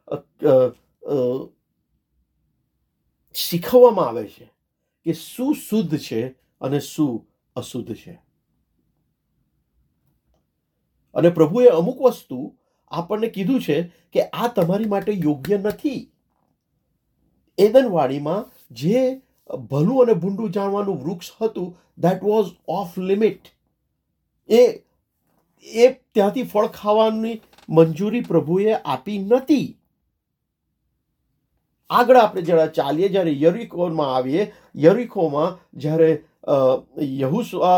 શીખવવામાં આવે છે કે શું શુદ્ધ છે અને શું અશુદ્ધ છે. અને પ્રભુએ અમુક વસ્તુ આપણને કીધું છે કે આ તમારી માટે યોગ્ય નથી. એદનવાડીમાં જે ભલું અને ભૂંડું જાણવાનું વૃક્ષ હતું, ધેટ વોઝ ઓફ લિમિટ. એ એ ત્યાંથી ફળ ખાવાની મંજૂરી પ્રભુએ આપી નથી. આગળ આપણે જરા ચાલીએ, જ્યારે યરીકોમાં આવીએ, યરીકોમાં જ્યારે યહોશુઆ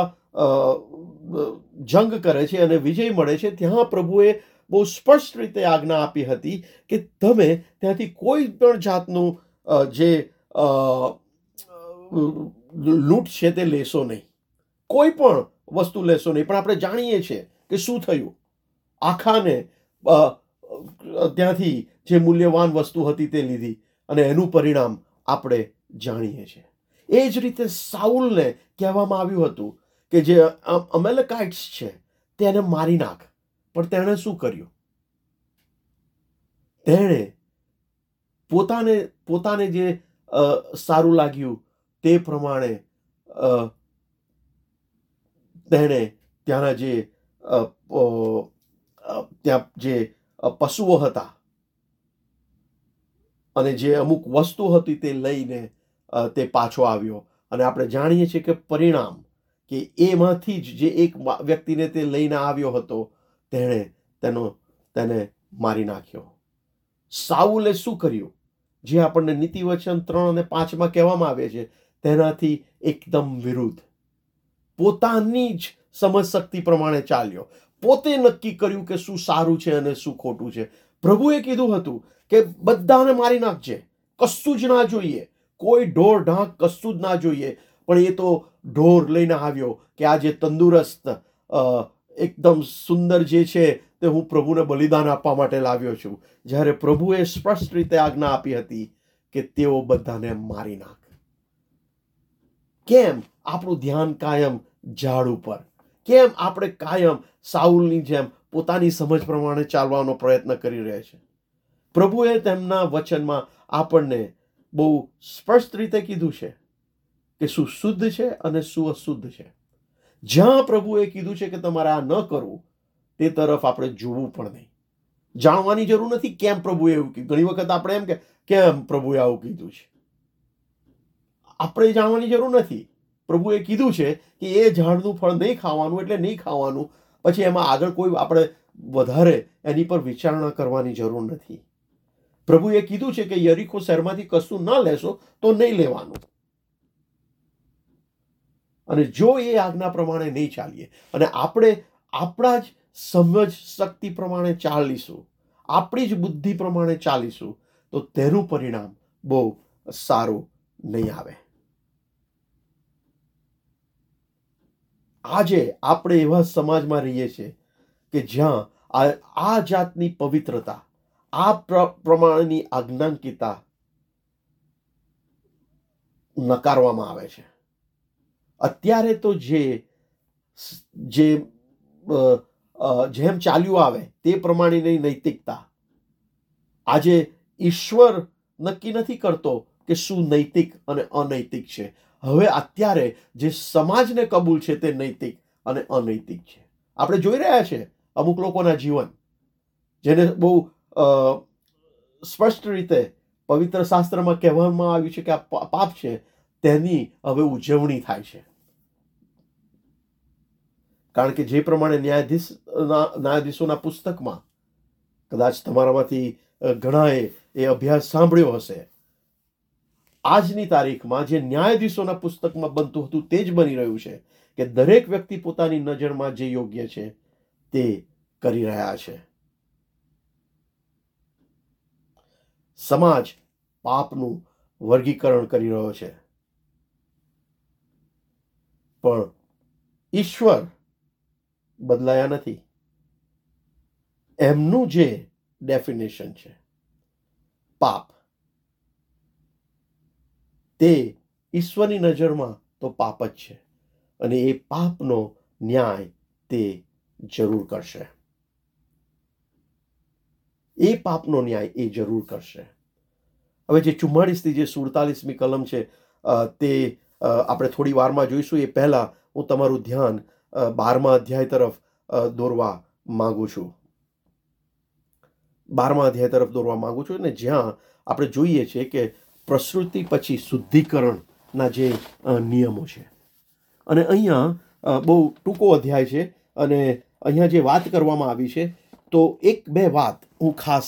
જંગ કરે છે અને વિજય મળે છે, ત્યાં પ્રભુએ બહુ સ્પષ્ટ રીતે આજ્ઞા આપી હતી કે તમે ત્યાંથી કોઈ પણ જાતનું જે લૂંટ છે તે લેશો નહીં, કોઈ પણ વસ્તુ લેશો નહીં. પણ આપણે જાણીએ છીએ કે શું થયું. આખાને ત્યાંથી જે મૂલ્યવાન વસ્તુ હતી તે લીધી અને એનું પરિણામ આપણે જાણીએ છીએ. એ જ રીતે સાઉલને કહેવામાં આવ્યું હતું કે જે અમેલેકાઇટ્સ છે તેને મારી નાખ, પણ તેણે શું કર્યું? તેણે પોતાને પોતાને જે સારું લાગ્યું તે પ્રમાણે તેણે ત્યાંના જે ત્યાં જે પશુઓ હતા અને જે અમુક વસ્તુ હતી તે લઈને તે પાછો આવ્યો. અને આપણે જાણીએ છીએ કે પરિણામ કે એમાંથી જ જે એક વ્યક્તિને તે લઈને આવ્યો હતો તેણે તેનો તેને મારી નાખ્યો. સાઉલે શું કર્યું? જે આપણને નીતિવચન ત્રણ અને પાંચમાં કહેવામાં આવે છે તેનાથી એકદમ વિરુદ્ધ. પોતાની જ સમજ શક્તિ પ્રમાણે ચાલ્યો, પોતે નક્કી કર્યું કે શું સારું છે અને શું ખોટું છે. પ્રભુએ કીધું હતું કે બધાને મારી નાખજે, કશું જ ના જોઈએ, કોઈ ઢોર ઢાંક કશું જ ના જોઈએ. પણ એ તો ઢોર લઈને આવ્યો કે આ જે તંદુરસ્ત એકદમ સુંદર જે છે તે હું પ્રભુને બલિદાન આપવા માટે લાવ્યો છું. જ્યારે પ્રભુએ સ્પષ્ટ રીતે આજ્ઞા આપી હતી કે તેઓ બધાને મારી નાખ. કેમ આપણું ધ્યાન કાયમ ઝાડ ઉપર? કેમ આપણે કાયમ સાઉલની જેમ પોતાની સમજ પ્રમાણે ચાલવાનો પ્રયત્ન કરી રહ્યા છે? પ્રભુએ તેમના વચનમાં આપણને બહુ સ્પષ્ટ રીતે કીધું છે કે શું શુદ્ધ છે અને શું અશુદ્ધ છે. જ્યાં પ્રભુએ કીધું છે કે તમારે આ ન કરવું તે તરફ આપણે જોવું પણ નહીં. જાણવાની જરૂર નથી કેમ પ્રભુએ એવું કીધું. ઘણી વખત આપણે એમ કે કેમ પ્રભુએ આવું કીધું છે, આપણે જાણવાની જરૂર નથી. પ્રભુએ કીધું છે કે એ ઝાડનું ફળ નહીં ખાવાનું એટલે નહીં ખાવાનું. પછી એમાં આગળ કોઈ આપણે વધારે એની પર વિચારણા કરવાની જરૂર નથી. પ્રભુએ કીધું છે કે યરીકો શહેરમાંથી કશું ન લેશો તો નહીં લેવાનું. અને જો એ આજ્ઞા પ્રમાણે નહીં ચાલીએ અને આપણે આપણા જ સમજ શક્તિ પ્રમાણે ચાલીશું, આપણી જ બુદ્ધિ પ્રમાણે ચાલીશું, તો તેનું પરિણામ બહુ સારું નહીં આવે. આજે આપણે એવા સમાજમાં રહીએ છીએ કે જ્યાં આ જાતની પવિત્રતા, આ પ્રમાણેની આજ્ઞાંકિતા નકારવામાં આવે છે. અત્યારે તો જે જે જેમ ચાલ્યું આવે તે પ્રમાણેની નૈતિકતા, આજે ઈશ્વર નક્કી નથી કરતો કે શું નૈતિક અને અનૈતિક છે. હવે અત્યારે જે સમાજને કબૂલ છે તે નૈતિક અને અનૈતિક છે. આપણે જોઈ રહ્યા છે અમુક લોકોના જીવન, જેને બહુ સ્પષ્ટ રીતે પવિત્ર શાસ્ત્રમાં કહેવામાં આવ્યું છે કે આ પાપ છે, તેની હવે ઉજવણી થાય છે. કારણ કે જે પ્રમાણે ન્યાયાધીશ ન્યાયાધીશોના પુસ્તકમાં, કદાચ તમારામાંથી ઘણાએ એ અભ્યાસ સાંભળ્યો હશે, આજની તારીખમાં જે ન્યાયાધીશોના પુસ્તકમાં બનતું હતું તે જ બની રહ્યું છે કે દરેક વ્યક્તિ પોતાની નજરમાં જે યોગ્ય છે તે કરી રહ્યા છે. સમાજ પાપનું વર્ગીકરણ કરી રહ્યો છે, પણ ઈશ્વર બદલાયા નથી. એમનું જે ડેફિનેશન છે પાપ, તે ઈશ્વરની નજરમાં તો પાપ જ છે, અને એ પાપનો ન્યાય તે જરૂર કરશે. એ પાપનો ન્યાય એ જરૂર કરશે. હવે જે ચુમ્માળીસથી જે સુડતાલીસમી કલમ છે તે આપણે થોડી વારમાં જોઈશું. એ પહેલા હું તમારું ધ્યાન બારમા અધ્યાય તરફ દોરવા માંગુ છું. બારમા અધ્યાય તરફ દોરવા માંગુ છું, અને જ્યાં આપણે જોઈએ છીએ કે પ્રસૃતિ પછી શુદ્ધિકરણના જે નિયમો છે. અને અહીંયા બહુ ટૂંકો અધ્યાય છે, અને અહીંયા જે વાત કરવામાં આવી છે, તો એક બે વાત હું ખાસ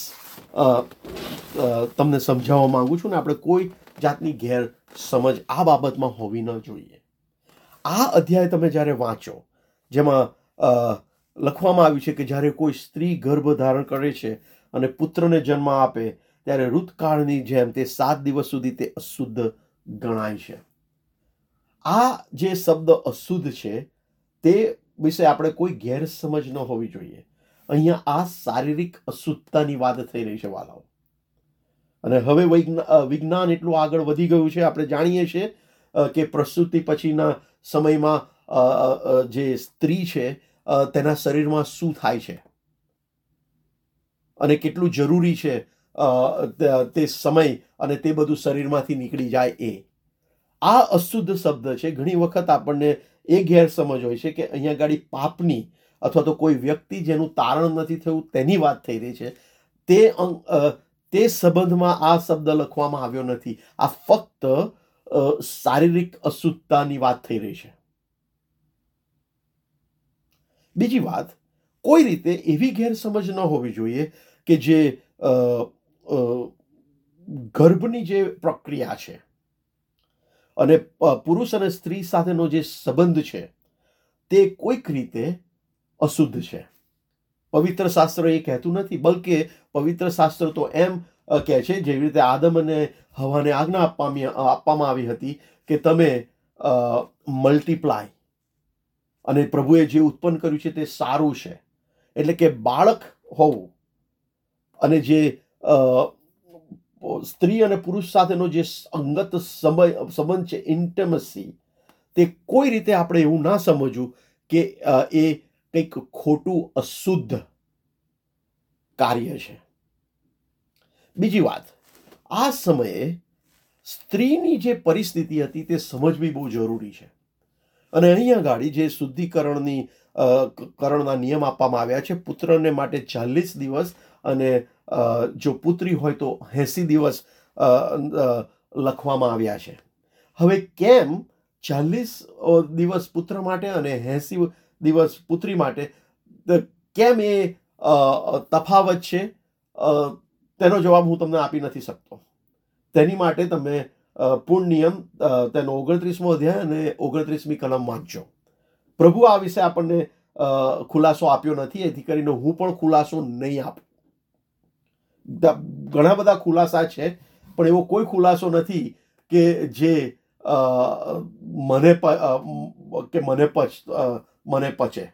તમને સમજાવવા માંગુ છું, ને આપણે કોઈ જાતની ગેરસમજ આ બાબતમાં હોવી ન જોઈએ. આ અધ્યાય તમે જ્યારે વાંચો, જેમાં લખવામાં આવ્યું છે કે જ્યારે કોઈ સ્ત્રી ગર્ભ ધારણ કરે છે અને પુત્રને જન્મ આપે, ત્યારે ઋતુકાળની જેમ તે સાત દિવસ સુધી તે અશુદ્ધ ગણાય છે. આ જે શબ્દ અશુદ્ધ છે તે વિશે આપણે કોઈ ગેરસમજ ન હોવી જોઈએ. અહીંયા આ શારીરિક અશુદ્ધતાની વાત થઈ રહી છે વાલાઓ. અને હવે વિજ્ઞાન એટલું આગળ વધી ગયું છે, આપણે જાણીએ છીએ કે પ્રસૂતિ પછીના સમયમાં જે સ્ત્રી છે તેના શરીરમાં શું થાય છે અને કેટલું જરૂરી છે તે સમય અને તે બધું શરીરમાંથી નીકળી જાય. એ આ અશુદ્ધ શબ્દ છે. ઘણી વખત આપણને એ ગેરસમજ હોય છે કે અહીંયા ગાડી પાપની અથવા તો કોઈ વ્યક્તિ જેનું તારણ નથી થયું તેની વાત થઈ રહી છે. તે તે સંબંધમાં આ શબ્દ લખવામાં આવ્યો નથી. આ ફક્ત શારીરિક અશુદ્ધતાની વાત થઈ રહી છે. બીજી વાત, કોઈ રીતે એવી ગેરસમજ ન હોવી જોઈએ કે જે ગર્ભની જે પ્રક્રિયા છે અને પુરુષ અને સ્ત્રી સાથેનો જે સંબંધ છે તે કોઈક રીતે અશુદ્ધ છે. પવિત્ર શાસ્ત્ર એ કહેતું નથી, બલકે પવિત્ર શાસ્ત્ર તો એમ કહે છે, જેવી રીતે આદમ અને હવાને આજ્ઞા આપવામાં આપવામાં આવી હતી કે તમે મલ્ટીપ્લાય, અને પ્રભુએ જે ઉત્પન્ન કર્યું છે તે સારું છે. એટલે કે બાળક હોવું અને જે સ્ત્રી અને પુરુષ સાથેનો જે અંગત સંબંધ છે, ઇન્ટિમસી, તે કોઈ રીતે આપણે એવું ના સમજવું કે એ કંઈક ખોટું અશુદ્ધ કાર્ય છે. બીજી વાત, આ સમયે સ્ત્રીની જે પરિસ્થિતિ હતી તે સમજવી બહુ જરૂરી છે. અને અહીંયા ગાડી જે શુદ્ધિકરણની કરણના નિયમ આપવામાં આવ્યા છે, પુત્રને માટે ચાલીસ દિવસ અને જો પુત્રી હોય તો એંસી દિવસ લખવામાં આવ્યા છે. હવે કેમ ચાલીસ દિવસ પુત્ર માટે અને એંસી દિવસ પુત્રી માટે, કેમ એ તફાવત છે, તેનો જવાબ હું તમને આપી નથી શકતો. તેની માટે તમે પૂર્ણ નિયમ તેનો ઓગણત્રીસમો અધ્યાય અને ઓગણત્રીસમી કલમ વાંચજો. પ્રભુ આ વિશે આપણને ખુલાસો આપ્યો નથી, એથી કરીને હું પણ ખુલાસો નહીં આપું. ઘણા બધા ખુલાસા છે, પણ એવો કોઈ ખુલાસો નથી કે જે મને કે મને પચ મને પચે.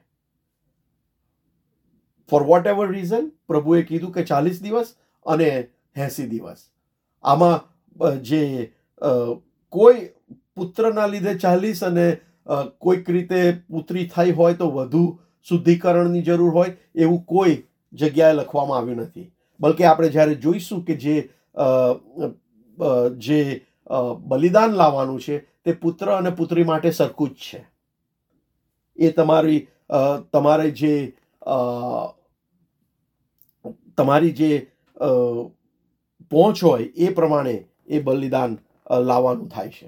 ફોર વોટ એવર રીઝન પ્રભુએ કીધું કે ચાલીસ દિવસ અને એંસી દિવસ. આમાં જે કોઈ પુત્રના લીધે ચાલીસ અને કોઈક રીતે પુત્રી થઈ હોય તો વધુ શુદ્ધિકરણની જરૂર હોય એવું કોઈ જગ્યાએ લખવામાં આવ્યું નથી. બલકે આપણે જ્યારે જોઈશું કે જે જે બલિદાન લાવવાનું છે તે પુત્ર અને પુત્રી માટે સરખું જ છે. એ તમારી તમારે જે તમારી જે પહોંચ હોય એ પ્રમાણે એ બલિદાન લાવવાનું થાય છે.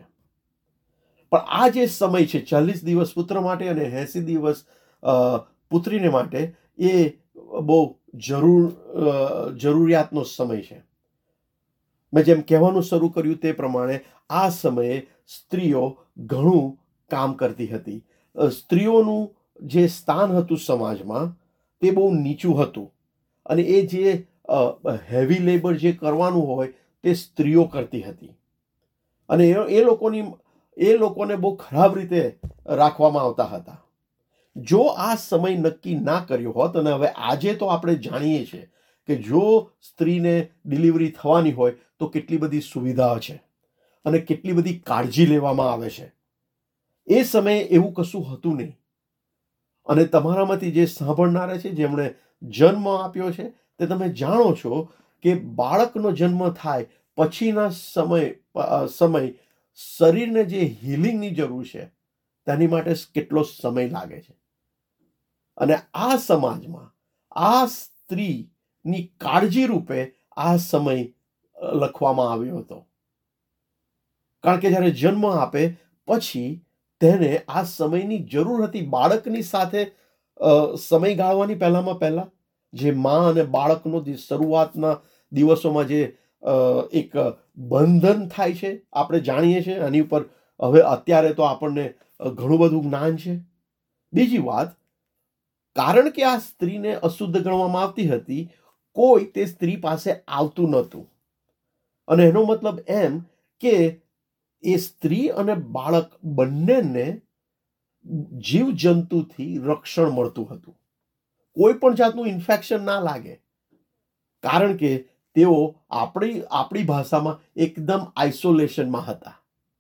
પણ આ જે સમય છે ચાલીસ દિવસ પુત્ર માટે અને એંસી દિવસ પુત્રીને માટે, એ બહુ જરૂર જરૂરિયાતનો સમય છે. મેં જેમ કહેવાનું શરૂ કર્યું તે પ્રમાણે આ સમયે સ્ત્રીઓ ઘણું કામ કરતી હતી. સ્ત્રીઓનું જે સ્થાન હતું સમાજમાં તે બહુ નીચું હતું અને એ જે હેવી લેબર જે કરવાનું હોય તે સ્ત્રીઓ કરતી હતી અને એ લોકોની એ લોકોને બહુ ખરાબ રીતે રાખવામાં આવતા હતા. જો આ સમય નક્કી ના કર્યો હોત, અને હવે આજે તો આપણે જાણીએ છીએ કે જો સ્ત્રીને ડિલિવરી થવાની હોય તો કેટલી બધી સુવિધાઓ છે અને કેટલી બધી કાળજી લેવામાં આવે છે. એ સમયે એવું કશું હતું નહીં. અને તમારામાંથી જે સાંભળનારા છે જેમણે જન્મ આપ્યો છે તે તમે જાણો છો કે બાળકનો જન્મ થાય પછીના સમય સમય શરીરને જે હિલિંગની જરૂર છે તેની માટે કેટલો સમય લાગે છે. અને આ સમાજમાં આ સ્ત્રીની કાળજી રૂપે આ સમય લખવામાં આવ્યો હતો. કારણ કે જ્યારે જન્મ આપે પછી તેને આ સમયની જરૂર હતી. બાળકની સાથે સમય ગાળવાની પહેલામાં પહેલા જે માં અને બાળકનો શરૂઆતના દિવસોમાં જે એક બંધન થાય છે આપણે જાણીએ છીએ. આની ઉપર હવે અત્યારે તો આપણને ઘણું બધું જ્ઞાન છે. બીજી વાત, કારણ કે આ સ્ત્રીને અશુદ્ધ ગણવામાં આવતી હતી, કોઈ તે સ્ત્રી પાસે આવતું નહોતું. અને એનો મતલબ એમ કે એ સ્ત્રી અને બાળક બંનેને જીવજંતુથી રક્ષણ મળતું હતું. કોઈ પણ જાતનું ઇન્ફેક્શન ના લાગે, કારણ કે તેઓ આપણી આપણી ભાષામાં એકદમ આઇસોલેશનમાં હતા.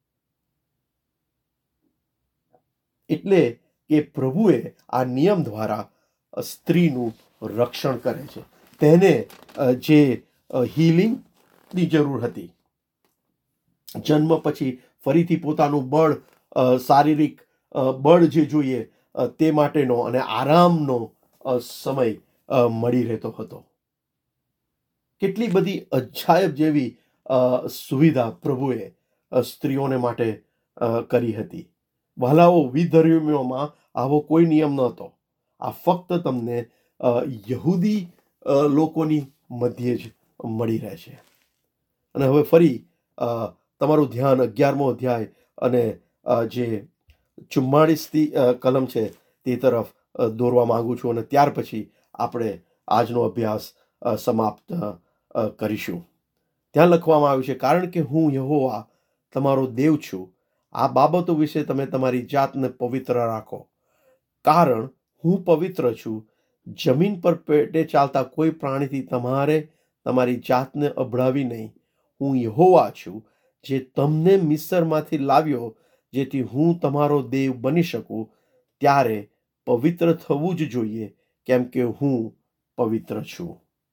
એટલે કે પ્રભુએ આ નિયમ દ્વારા સ્ત્રીનું રક્ષણ કરે છે. તેને જે હિલિંગની જરૂર હતી, જન્મ પછી ફરીથી પોતાનું બળ, શારીરિક બળ જે જોઈએ તે માટેનો અને આરામનો સમય મળી રહેતો હતો. કેટલી બધી અજાયબ જેવી સુવિધા પ્રભુએ સ્ત્રીઓને માટે કરી હતી. વહાલાઓ, વિધર્મીઓમાં આવો કોઈ નિયમ નહોતો. આ ફક્ત તમને યહૂદી લોકોની મધ્યે જ મળી રહે છે. અને હવે ફરી તમારું ધ્યાન અગિયારમો અધ્યાય અને જે ચુમ્માળીસથી કલમ છે તે તરફ દોરવા માંગુ છું, અને ત્યાર પછી આપણે આજનો અભ્યાસ સમાપ્ત કરીશું. ત્યાં લખવામાં આવ્યું છે, કારણ કે હું યહોવા તમારો દેવ છું. આ બાબતો વિશે તમે તમારી જાતને પવિત્ર રાખો, કારણ હું પવિત્ર છું. જમીન પર પેટે ચાલતા કોઈ પ્રાણીથી તમારે તમારી જાતને અભડાવી નહીં. હું યહોવા છું, જે તમને મિસ્રમાંથી લાવ્યો, જેથી હું તમારો દેવ બની શકું. ત્યારે પવિત્ર થવું જ જોઈએ, કેમ કે હું પવિત્ર છું.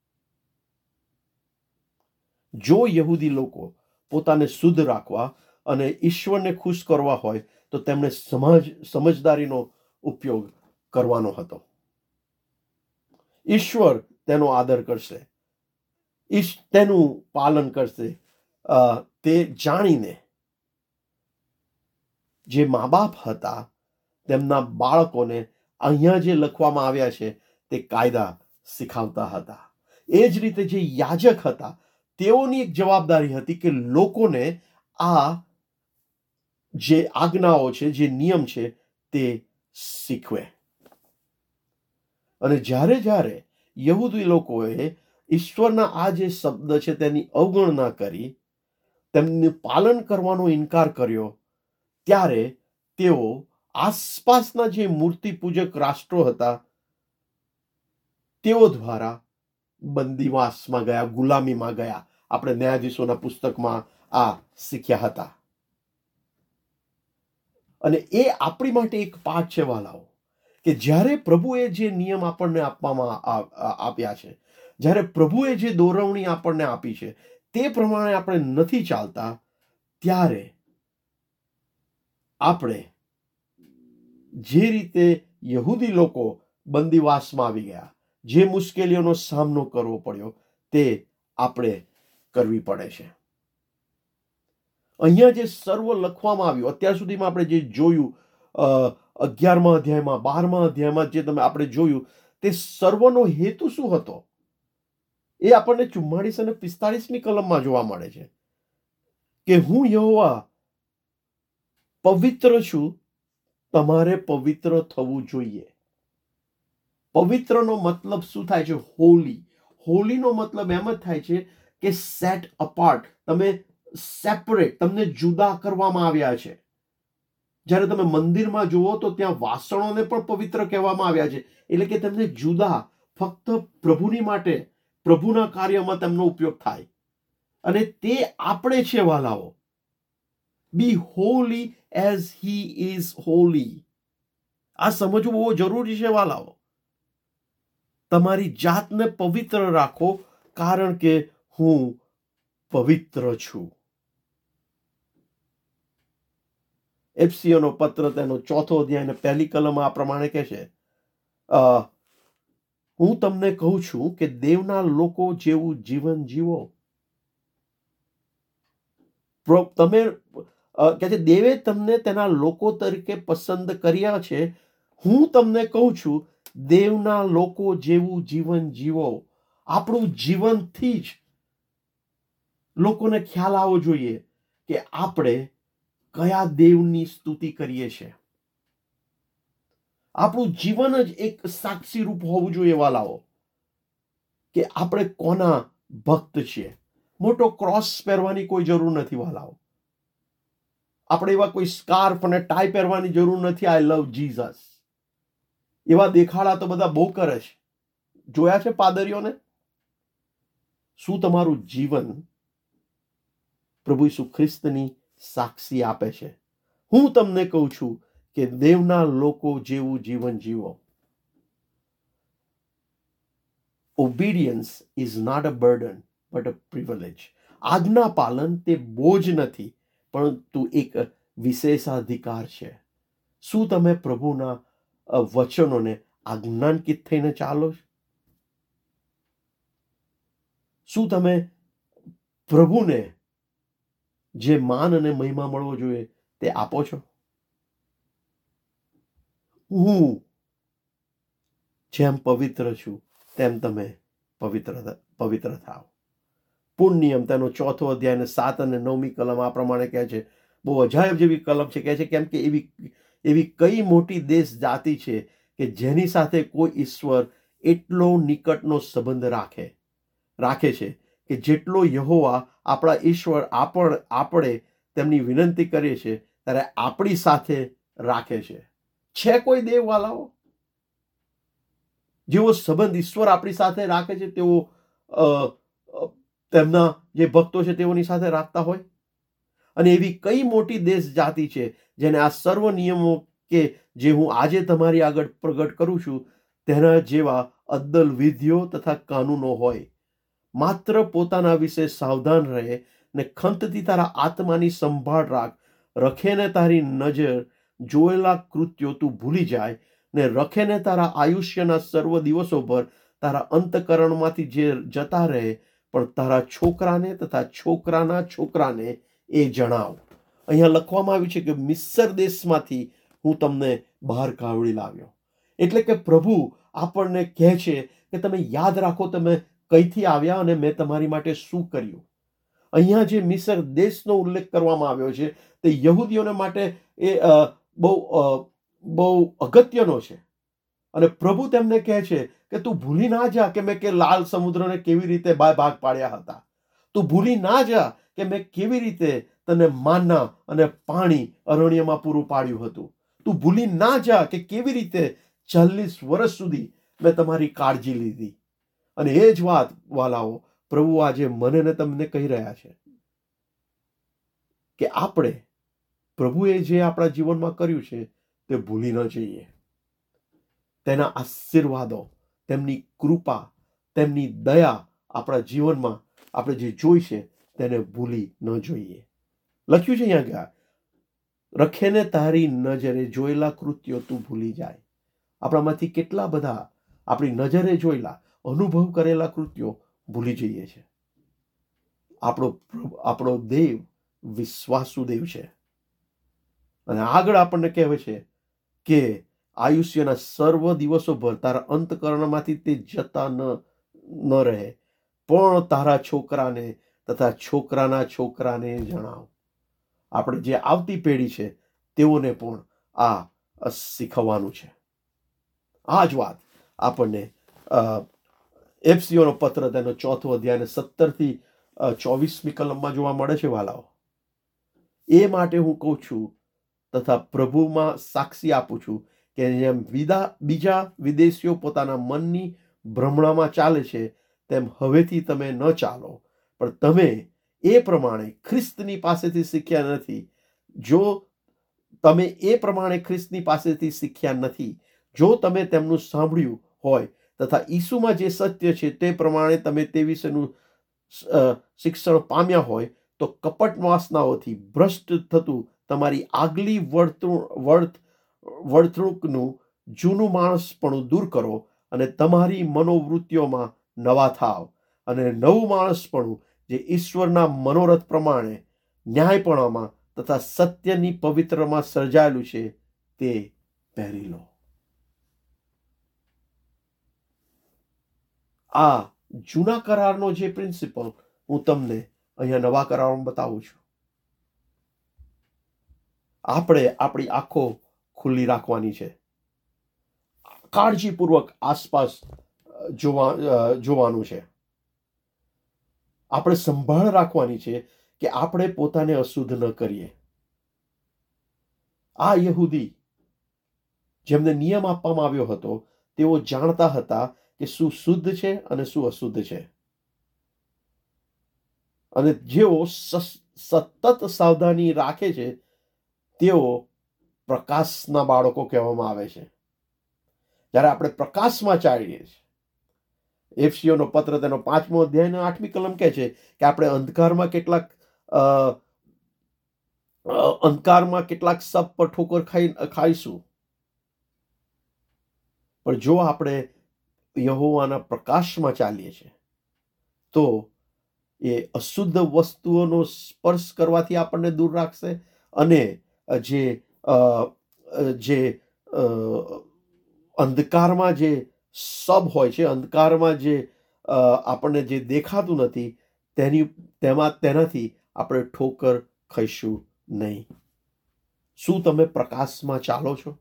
જો યહૂદી લોકો પોતાને શુદ્ધ રાખવા અને ઈશ્વરને ખુશ કરવા હોય તો તેમણે સમજ સમજદારીનો ઉપયોગ કરવાનો હતો. ઈશ્વર તેનો આદર કરશે, તેનું પાલન કરશે. તે જાણીને જે મા બાપ હતા તેમના બાળકોને અહીંયા જે લખવામાં આવ્યા છે તે કાયદા શીખવતા હતા. એ જ રીતે જે યાજક હતા તેઓની એક જવાબદારી હતી કે લોકોને આ જે આજ્ઞાઓ છે, જે નિયમ છે તે શીખવે. અને જ્યારે જ્યારે યહૂદી લોકોએ ઈશ્વરના આ જે શબ્દ છે તેની અવગણના કરી, તેમનું પાલન કરવાનો ઇનકાર કર્યો, ત્યારે તેઓ આસપાસના જે મૂર્તિ પૂજક રાષ્ટ્રો હતા તેઓ દ્વારા બંદીવાસમાં ગયા, ગુલામીમાં ગયા. આપણે ન્યાયાધીશોના પુસ્તકમાં આ શીખ્યા હતા. અને એ આપણી માટે એક પાઠ છે વાલાઓ, કે જ્યારે પ્રભુએ જે નિયમ આપણને આપવામાં આપ્યા છે, જ્યારે પ્રભુએ જે દોરવણી આપણને આપી છે તે પ્રમાણે આપણે નથી ચાલતા, ત્યારે આપણે જે રીતે યહૂદી લોકો બંદીવાસમાં આવી ગયા, જે મુશ્કેલીઓનો સામનો કરવો પડ્યો, તે આપણે કરવી પડે છે. અહીંયા જે સર્વ લખવામાં આવ્યું, અત્યાર સુધીમાં આપણે જે જોયું, અગિયારમા અધ્યાયમાં, બારમા અધ્યાયમાં જે તમે આપણે જોયું, તે સર્વનો હેતુ શું હતો એ આપણને ચુમ્માળીસ અને પિસ્તાળીસમી કલમમાં જોવા મળે છે, કે હું યહોવા પવિત્ર છું, તમારે પવિત્ર થવું જોઈએ. પવિત્રનો મતલબ શું થાય છે? હોલી. હોલીનો મતલબ એમ જ થાય છે કે સેટ અપાર્ટ, તમે સેપરેટ, તમને જુદા કરવામાં આવ્યા છે. જ્યારે તમે મંદિરમાં જુઓ તો ત્યાં વાસણોને પણ પવિત્ર કહેવામાં આવ્યા છે, એટલે કે તેમને જુદા, ફક્ત પ્રભુની માટે, પ્રભુના કાર્યમાં તેમનો ઉપયોગ થાય. અને તે આપણે છે વાલાઓ. Be holy as he is holy. આ સમજવું બહુ જરૂરી છે વાલાઓ. તમારી જાતને પવિત્ર રાખો, કારણ કે હું પવિત્ર છું. એફસીઓનો પત્ર તેનો ચોથો અધ્યાય અને પહેલી કલમ આ પ્રમાણે કહે છે, હું તમને કહું છું કે દેવના લોકો જેવું જીવન જીવો. તમે કહે છે દેવે તમને તેના લોકો તરીકે પસંદ કર્યા છે. હું તમને કહું છું દેવના લોકો જેવું જીવન જીવો. આપણું જીવનથી જ લોકોને ખ્યાલ આવવો જોઈએ કે આપણે કયા દેવની સ્તુતિ કરીએ છીએ. આપણું જીવન જ એક સાક્ષી રૂપ હોવું જોઈએ વાલાઓ, કે આપણે કોના ભક્ત છીએ. મોટો ક્રોસ પહેરવાની કોઈ જરૂર નથી વાલાઓ. આપણે એવા કોઈ સ્કાર્ફ અને ટાઈ પહેરવાની જરૂર નથી. આઈ લવ જીસસ એવા દેખાડા તો બધા બહુ કરે છે. જોયા છે પાદરીઓને? શું તમારું જીવન પ્રભુ ઈસુ ખ્રિસ્તની સાક્ષી આપે છે? હું તમને કહું છું કે દેવના લોકો જેવું જીવન જીવો. Obedience is not a burden but a privilege. આજ્ઞા પાલન તે બોજ નથી, પરંતુ એક વિશેષાધિકાર છે. શું તમે પ્રભુના વચનોને આજ્ઞાંકિત થઈને ચાલો? શું તમે પ્રભુને જે માન અને મહિમા મળવો જોઈએ તે આપો છો? હું જેમ પવિત્ર છું તેમ તમે પવિત્ર પવિત્ર થાવ. પુણ્યમ તેનો ચોથો અધ્યાય અને સાત અને નવમી કલમ આ પ્રમાણે કહે છે. બહુ અજાયબ જેવી કલમ છે. કહે છે કેમ કે એવી એવી કઈ મોટી દેશ જાતિ છે કે જેની સાથે કોઈ ઈશ્વર એટલો નિકટનો સંબંધ રાખે રાખે છે કે જેટલો યહોવા આપણા ઈશ્વર આપણ આપણે તેમની વિનંતી કરીએ છીએ ત્યારે આપણી સાથે રાખે છે. છે કોઈ દેવ વાલાઓ જેવો સંબંધ ઈશ્વર આપણી સાથે રાખે છે તેવો તેમના જે ભક્તો છે તેઓની સાથે રાખતા હોય? અને એવી કઈ મોટી દેશ જાતિ છે જેને આ સર્વ નિયમો કે જે હું આજે તમારી આગળ પ્રગટ કરું છું તેના જેવા અદ્દલ વિધિઓ તથા કાનૂનો હોય. માત્ર પોતાના વિશે સાવધાન રહે ને ખંતથી તારા આત્માની સંભાળ રાખ. રખેને તારી નજર જોયેલા કૃત્યો તું ભૂલી જાય ને રખેને તારા આયુષ્યના સર્વ દિવસો પર તારા અંતકરણમાંથી જે જતા રહે, પણ તારા છોકરાને તથા છોકરાના છોકરાને એ જણાવ. અહીંયા લખવામાં આવ્યું છે કે મિસ્ર દેશમાંથી હું તમને બહાર કાઢી લાવ્યો. એટલે કે પ્રભુ આપણને કહે છે કે તમે યાદ રાખો તમે કઈથી આવ્યા અને મેં તમારી માટે શું કર્યું. અહીંયા જે મિસ્ર દેશનો ઉલ્લેખ કરવામાં આવ્યો છે તે યહૂદીઓને માટે એ બહુ બહુ અગત્યનો છે. અને પ્રભુ તેમને કહે છે કે તું ભૂલી ના જા કે મેં કે લાલ સમુદ્રને કેવી રીતે બે ભાગ પાડ્યા હતા. તું ભૂલી ના જા કે મેં કેવી રીતે તને માના અને પાણી અરણ્યમાં પૂરું પાડ્યું હતું. તું ભૂલી ના જા કે કેવી રીતે ચાલીસ વર્ષ સુધી મેં તમારી કાળજી લીધી. અને એ જ વાત વાલાઓ પ્રભુ આજે મને ને તમને કહી રહ્યા છે કે આપણે પ્રભુએ જે આપણા જીવનમાં કર્યું છે તે ભૂલી ન જઈએ. તેના આશીર્વાદો, તેમની કૃપા, તેમની દયા આપણા જીવનમાં આપણે જે જોઈ છે તેને ભૂલી ન જોઈએ. લખ્યું છે અહીંયા ગયા, રખેને તારી નજરે જોયેલા કૃત્યો તું ભૂલી જાય. આપણામાંથી કેટલા બધા આપણી નજરે જોયેલા, અનુભવ કરેલા કૃત્યો ભૂલી જઈએ છે. આપણો આપણો દેવ વિશ્વાસુ દેવ છે. અને આગળ આપણને કહેવાય છે કે આયુષ્યના સર્વ દિવસો ભર તારા અંતકરણમાંથી તે જતા ન ન રહે, પણ તારા છોકરાને તથા છોકરાના છોકરાને જણાવ. આપણે જે આવતી પેઢી છે તેઓને પણ આ શીખવવાનું છે. આ જ વાત આપણને એફસીઓનો પત્ર તેનો ચોથો અધ્યાય સત્તર થી ચોવીસમી કલમમાં જોવા મળે છે. વાલાઓ, એ માટે હું કહું છું તથા પ્રભુમાં સાક્ષી આપું છું કે જેમ વિદા બીજા વિદેશીઓ પોતાના મનની ભ્રમણામાં ચાલે છે તેમ હવેથી તમે ન ચાલો, પણ તમે એ પ્રમાણે ખ્રિસ્તની પાસેથી શીખ્યા નથી. જો તમે એ પ્રમાણે ખ્રિસ્તની પાસેથી શીખ્યા નથી, જો તમે તેમનું સાંભળ્યું હોય તથા ઈસુમાં જે સત્ય છે તે પ્રમાણે તમે તે વિશેનું શિક્ષણ પામ્યા હોય, તો કપટ વાસનાઓથી ભ્રષ્ટ થતું તમારી આગલી વર્ત વર્તણૂકનું જૂનું માણસપણું દૂર કરો અને તમારી મનોવૃત્તિઓમાં નવા થાવ, અને નવું માણસપણું જે ઈશ્વરના મનોરથ પ્રમાણે ન્યાયપણામાં તથા સત્યની પવિત્રમાં સર્જાયેલું છે તે પહેરી લો. આ જૂના કરારનો જે પ્રિન્સિપલ હું તમને અહીંયા નવા કરારમાં બતાવું છું. આપણે આપણી આંખો ખુલ્લી રાખવાની છે, કાળજીપૂર્વક આસપાસ જોવા જોવાનું છે. આપણે સંભાળ રાખવાની છે કે આપણે પોતાને અશુદ્ધ ન કરીએ. આ યહૂદી જેમને નિયમ આપવામાં આવ્યો હતો, તેઓ જાણતા હતા કે શું શુદ્ધ છે અને શું અશુદ્ધ છે. અને જેઓ સતત સાવધાની રાખે છે તેઓ પ્રકાશના બાળકો કહેવામાં આવે છે. જ્યારે આપણે પ્રકાશમાં ચાલીએ છીએ, એફસીઓનો પત્ર તેનો પાંચમો અધ્યાયનો આઠમી કલમ કહે છે કે આપણે અંધકારમાં કેટલાક અંધકારમાં કેટલાક સપ પર ઠોકર ખાઈ ખાઈશું, પણ જો આપણે યહોવાના પ્રકાશમાં ચાલીએ છીએ તો એ અશુદ્ધ વસ્તુઓનો સ્પર્શ કરવાથી આપણને દૂર રાખશે. અને જે જે અંધકારમાં જે સબ હોય છે, અંધકારમાં જે આપણને જે દેખાતું નથી તેની તેમાં તેનાથી આપણે ઠોકર ખાઈશું નહીં. શું તમે પ્રકાશમાં ચાલો છો?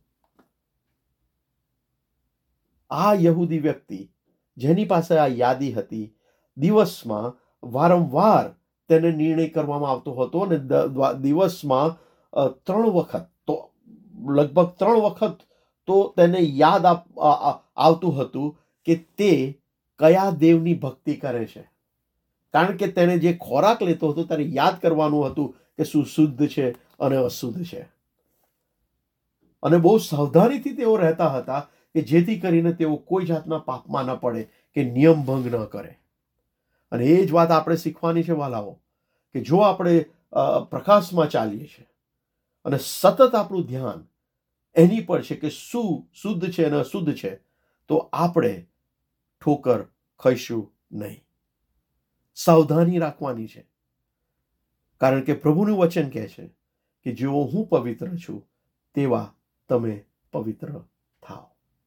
આ યહૂદી વ્યક્તિ જેની પાસે આ યાદી હતી, દિવસમાં વારંવાર તેને નિર્ણય કરવામાં આવતો હતો અને દિવસમાં ત્રણ વખત તો લગભગ ત્રણ વખત તો તેને યાદ આવતું હતું કે તે કયા દેવની ભક્તિ કરે છે. કારણ કે તેને જે ખોરાક લેતો હતો તેને યાદ કરવાનું હતું કે શું શુદ્ધ છે અને અશુદ્ધ છે. અને બહુ સાવધાનીથી તેઓ રહેતા હતા કે જેથી કરીને તેઓ કોઈ જાતના પાપમાં ન પડે કે નિયમ ભંગ ન કરે. અને એ જ વાત આપણે શીખવાની છે વાલાઓ, કે જો આપણે પ્રકાશમાં ચાલીએ છીએ અને સતત આપણું ધ્યાન એની પર છે કે શું શુદ્ધ છે અને અશુદ્ધ છે, તો આપણે ઠોકર ખાઈશું નહીં. સાવધાની રાખવાની છે, કારણ કે પ્રભુનું વચન કહે છે કે જેવો હું પવિત્ર છું તેવા તમે પવિત્ર થાઓ.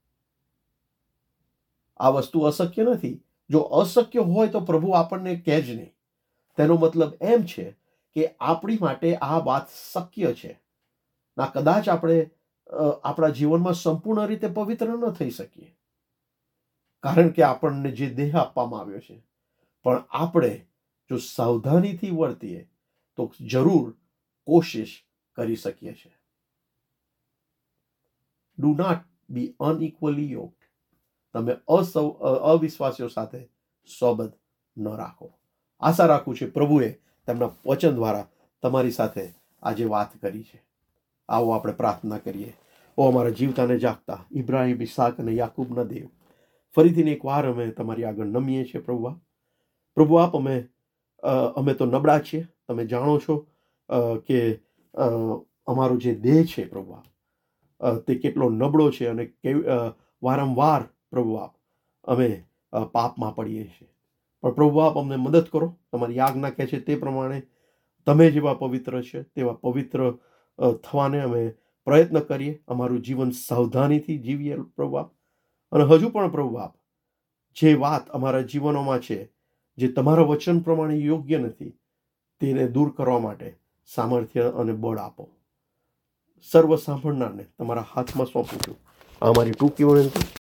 આ વસ્તુ અશક્ય નથી. જો અશક્ય હોય તો પ્રભુ આપણને કહે જ નહીં. તેનો મતલબ એમ છે કે આપણી માટે આ વાત શક્ય છે. ના કદાચ આપણે આપણા જીવનમાં સંપૂર્ણ રીતે પવિત્ર ન થઈ શકીએ, કારણ કે આપણને જે દેહ આપવામાં આવ્યો છે, પણ આપણે જો સાવધાનીથી વર્તીએ તો જરૂર કોશિશ કરી શકીએ છીએ. Do not be unequally yoked. તમે અવિશ્વાસીઓ સાથે સોબત ન રાખો. આશા રાખું છું પ્રભુએ તેમના વચન દ્વારા તમારી સાથે આજે વાત કરી છે. આવો આપણે પ્રાર્થના કરીએ. ઓ અમારા જીવતાને જાગતા ઇબ્રાહિમ, ઇસાક અને યાકૂબના દેવ, ફરીથી એક વાર અમે તમારી આગળ નમીએ છીએ પ્રભુ આપ. પ્રભુ આપ અમે અમે તો નબળા છીએ. તમે જાણો છો કે અમારો જે દેહ છે પ્રભુ આપ તે કેટલો નબળો છે અને કેવી વારંવાર પ્રભુ આપ અમે પાપમાં પડીએ છીએ. પણ પ્રભુ આપ અમને મદદ કરો. તમારી આજ્ઞા કહે છે તે પ્રમાણે તમે જેવા પવિત્ર છે તેવા પવિત્ર થવાને અમે પ્રયત્ન કરીએ. અમારું જીવન સાવધાનીથી જીવીએ પ્રભુ આપ. અને હજુ પણ પ્રભુ આપ જે વાત અમારા જીવનોમાં છે જે તમારા વચન પ્રમાણે યોગ્ય નથી તેને દૂર કરવા માટે સામર્થ્ય અને બળ આપો. સર્વ સાંભળનારને તમારા હાથમાં સોંપું છું. આ અમારી ટૂંકી વિનંતી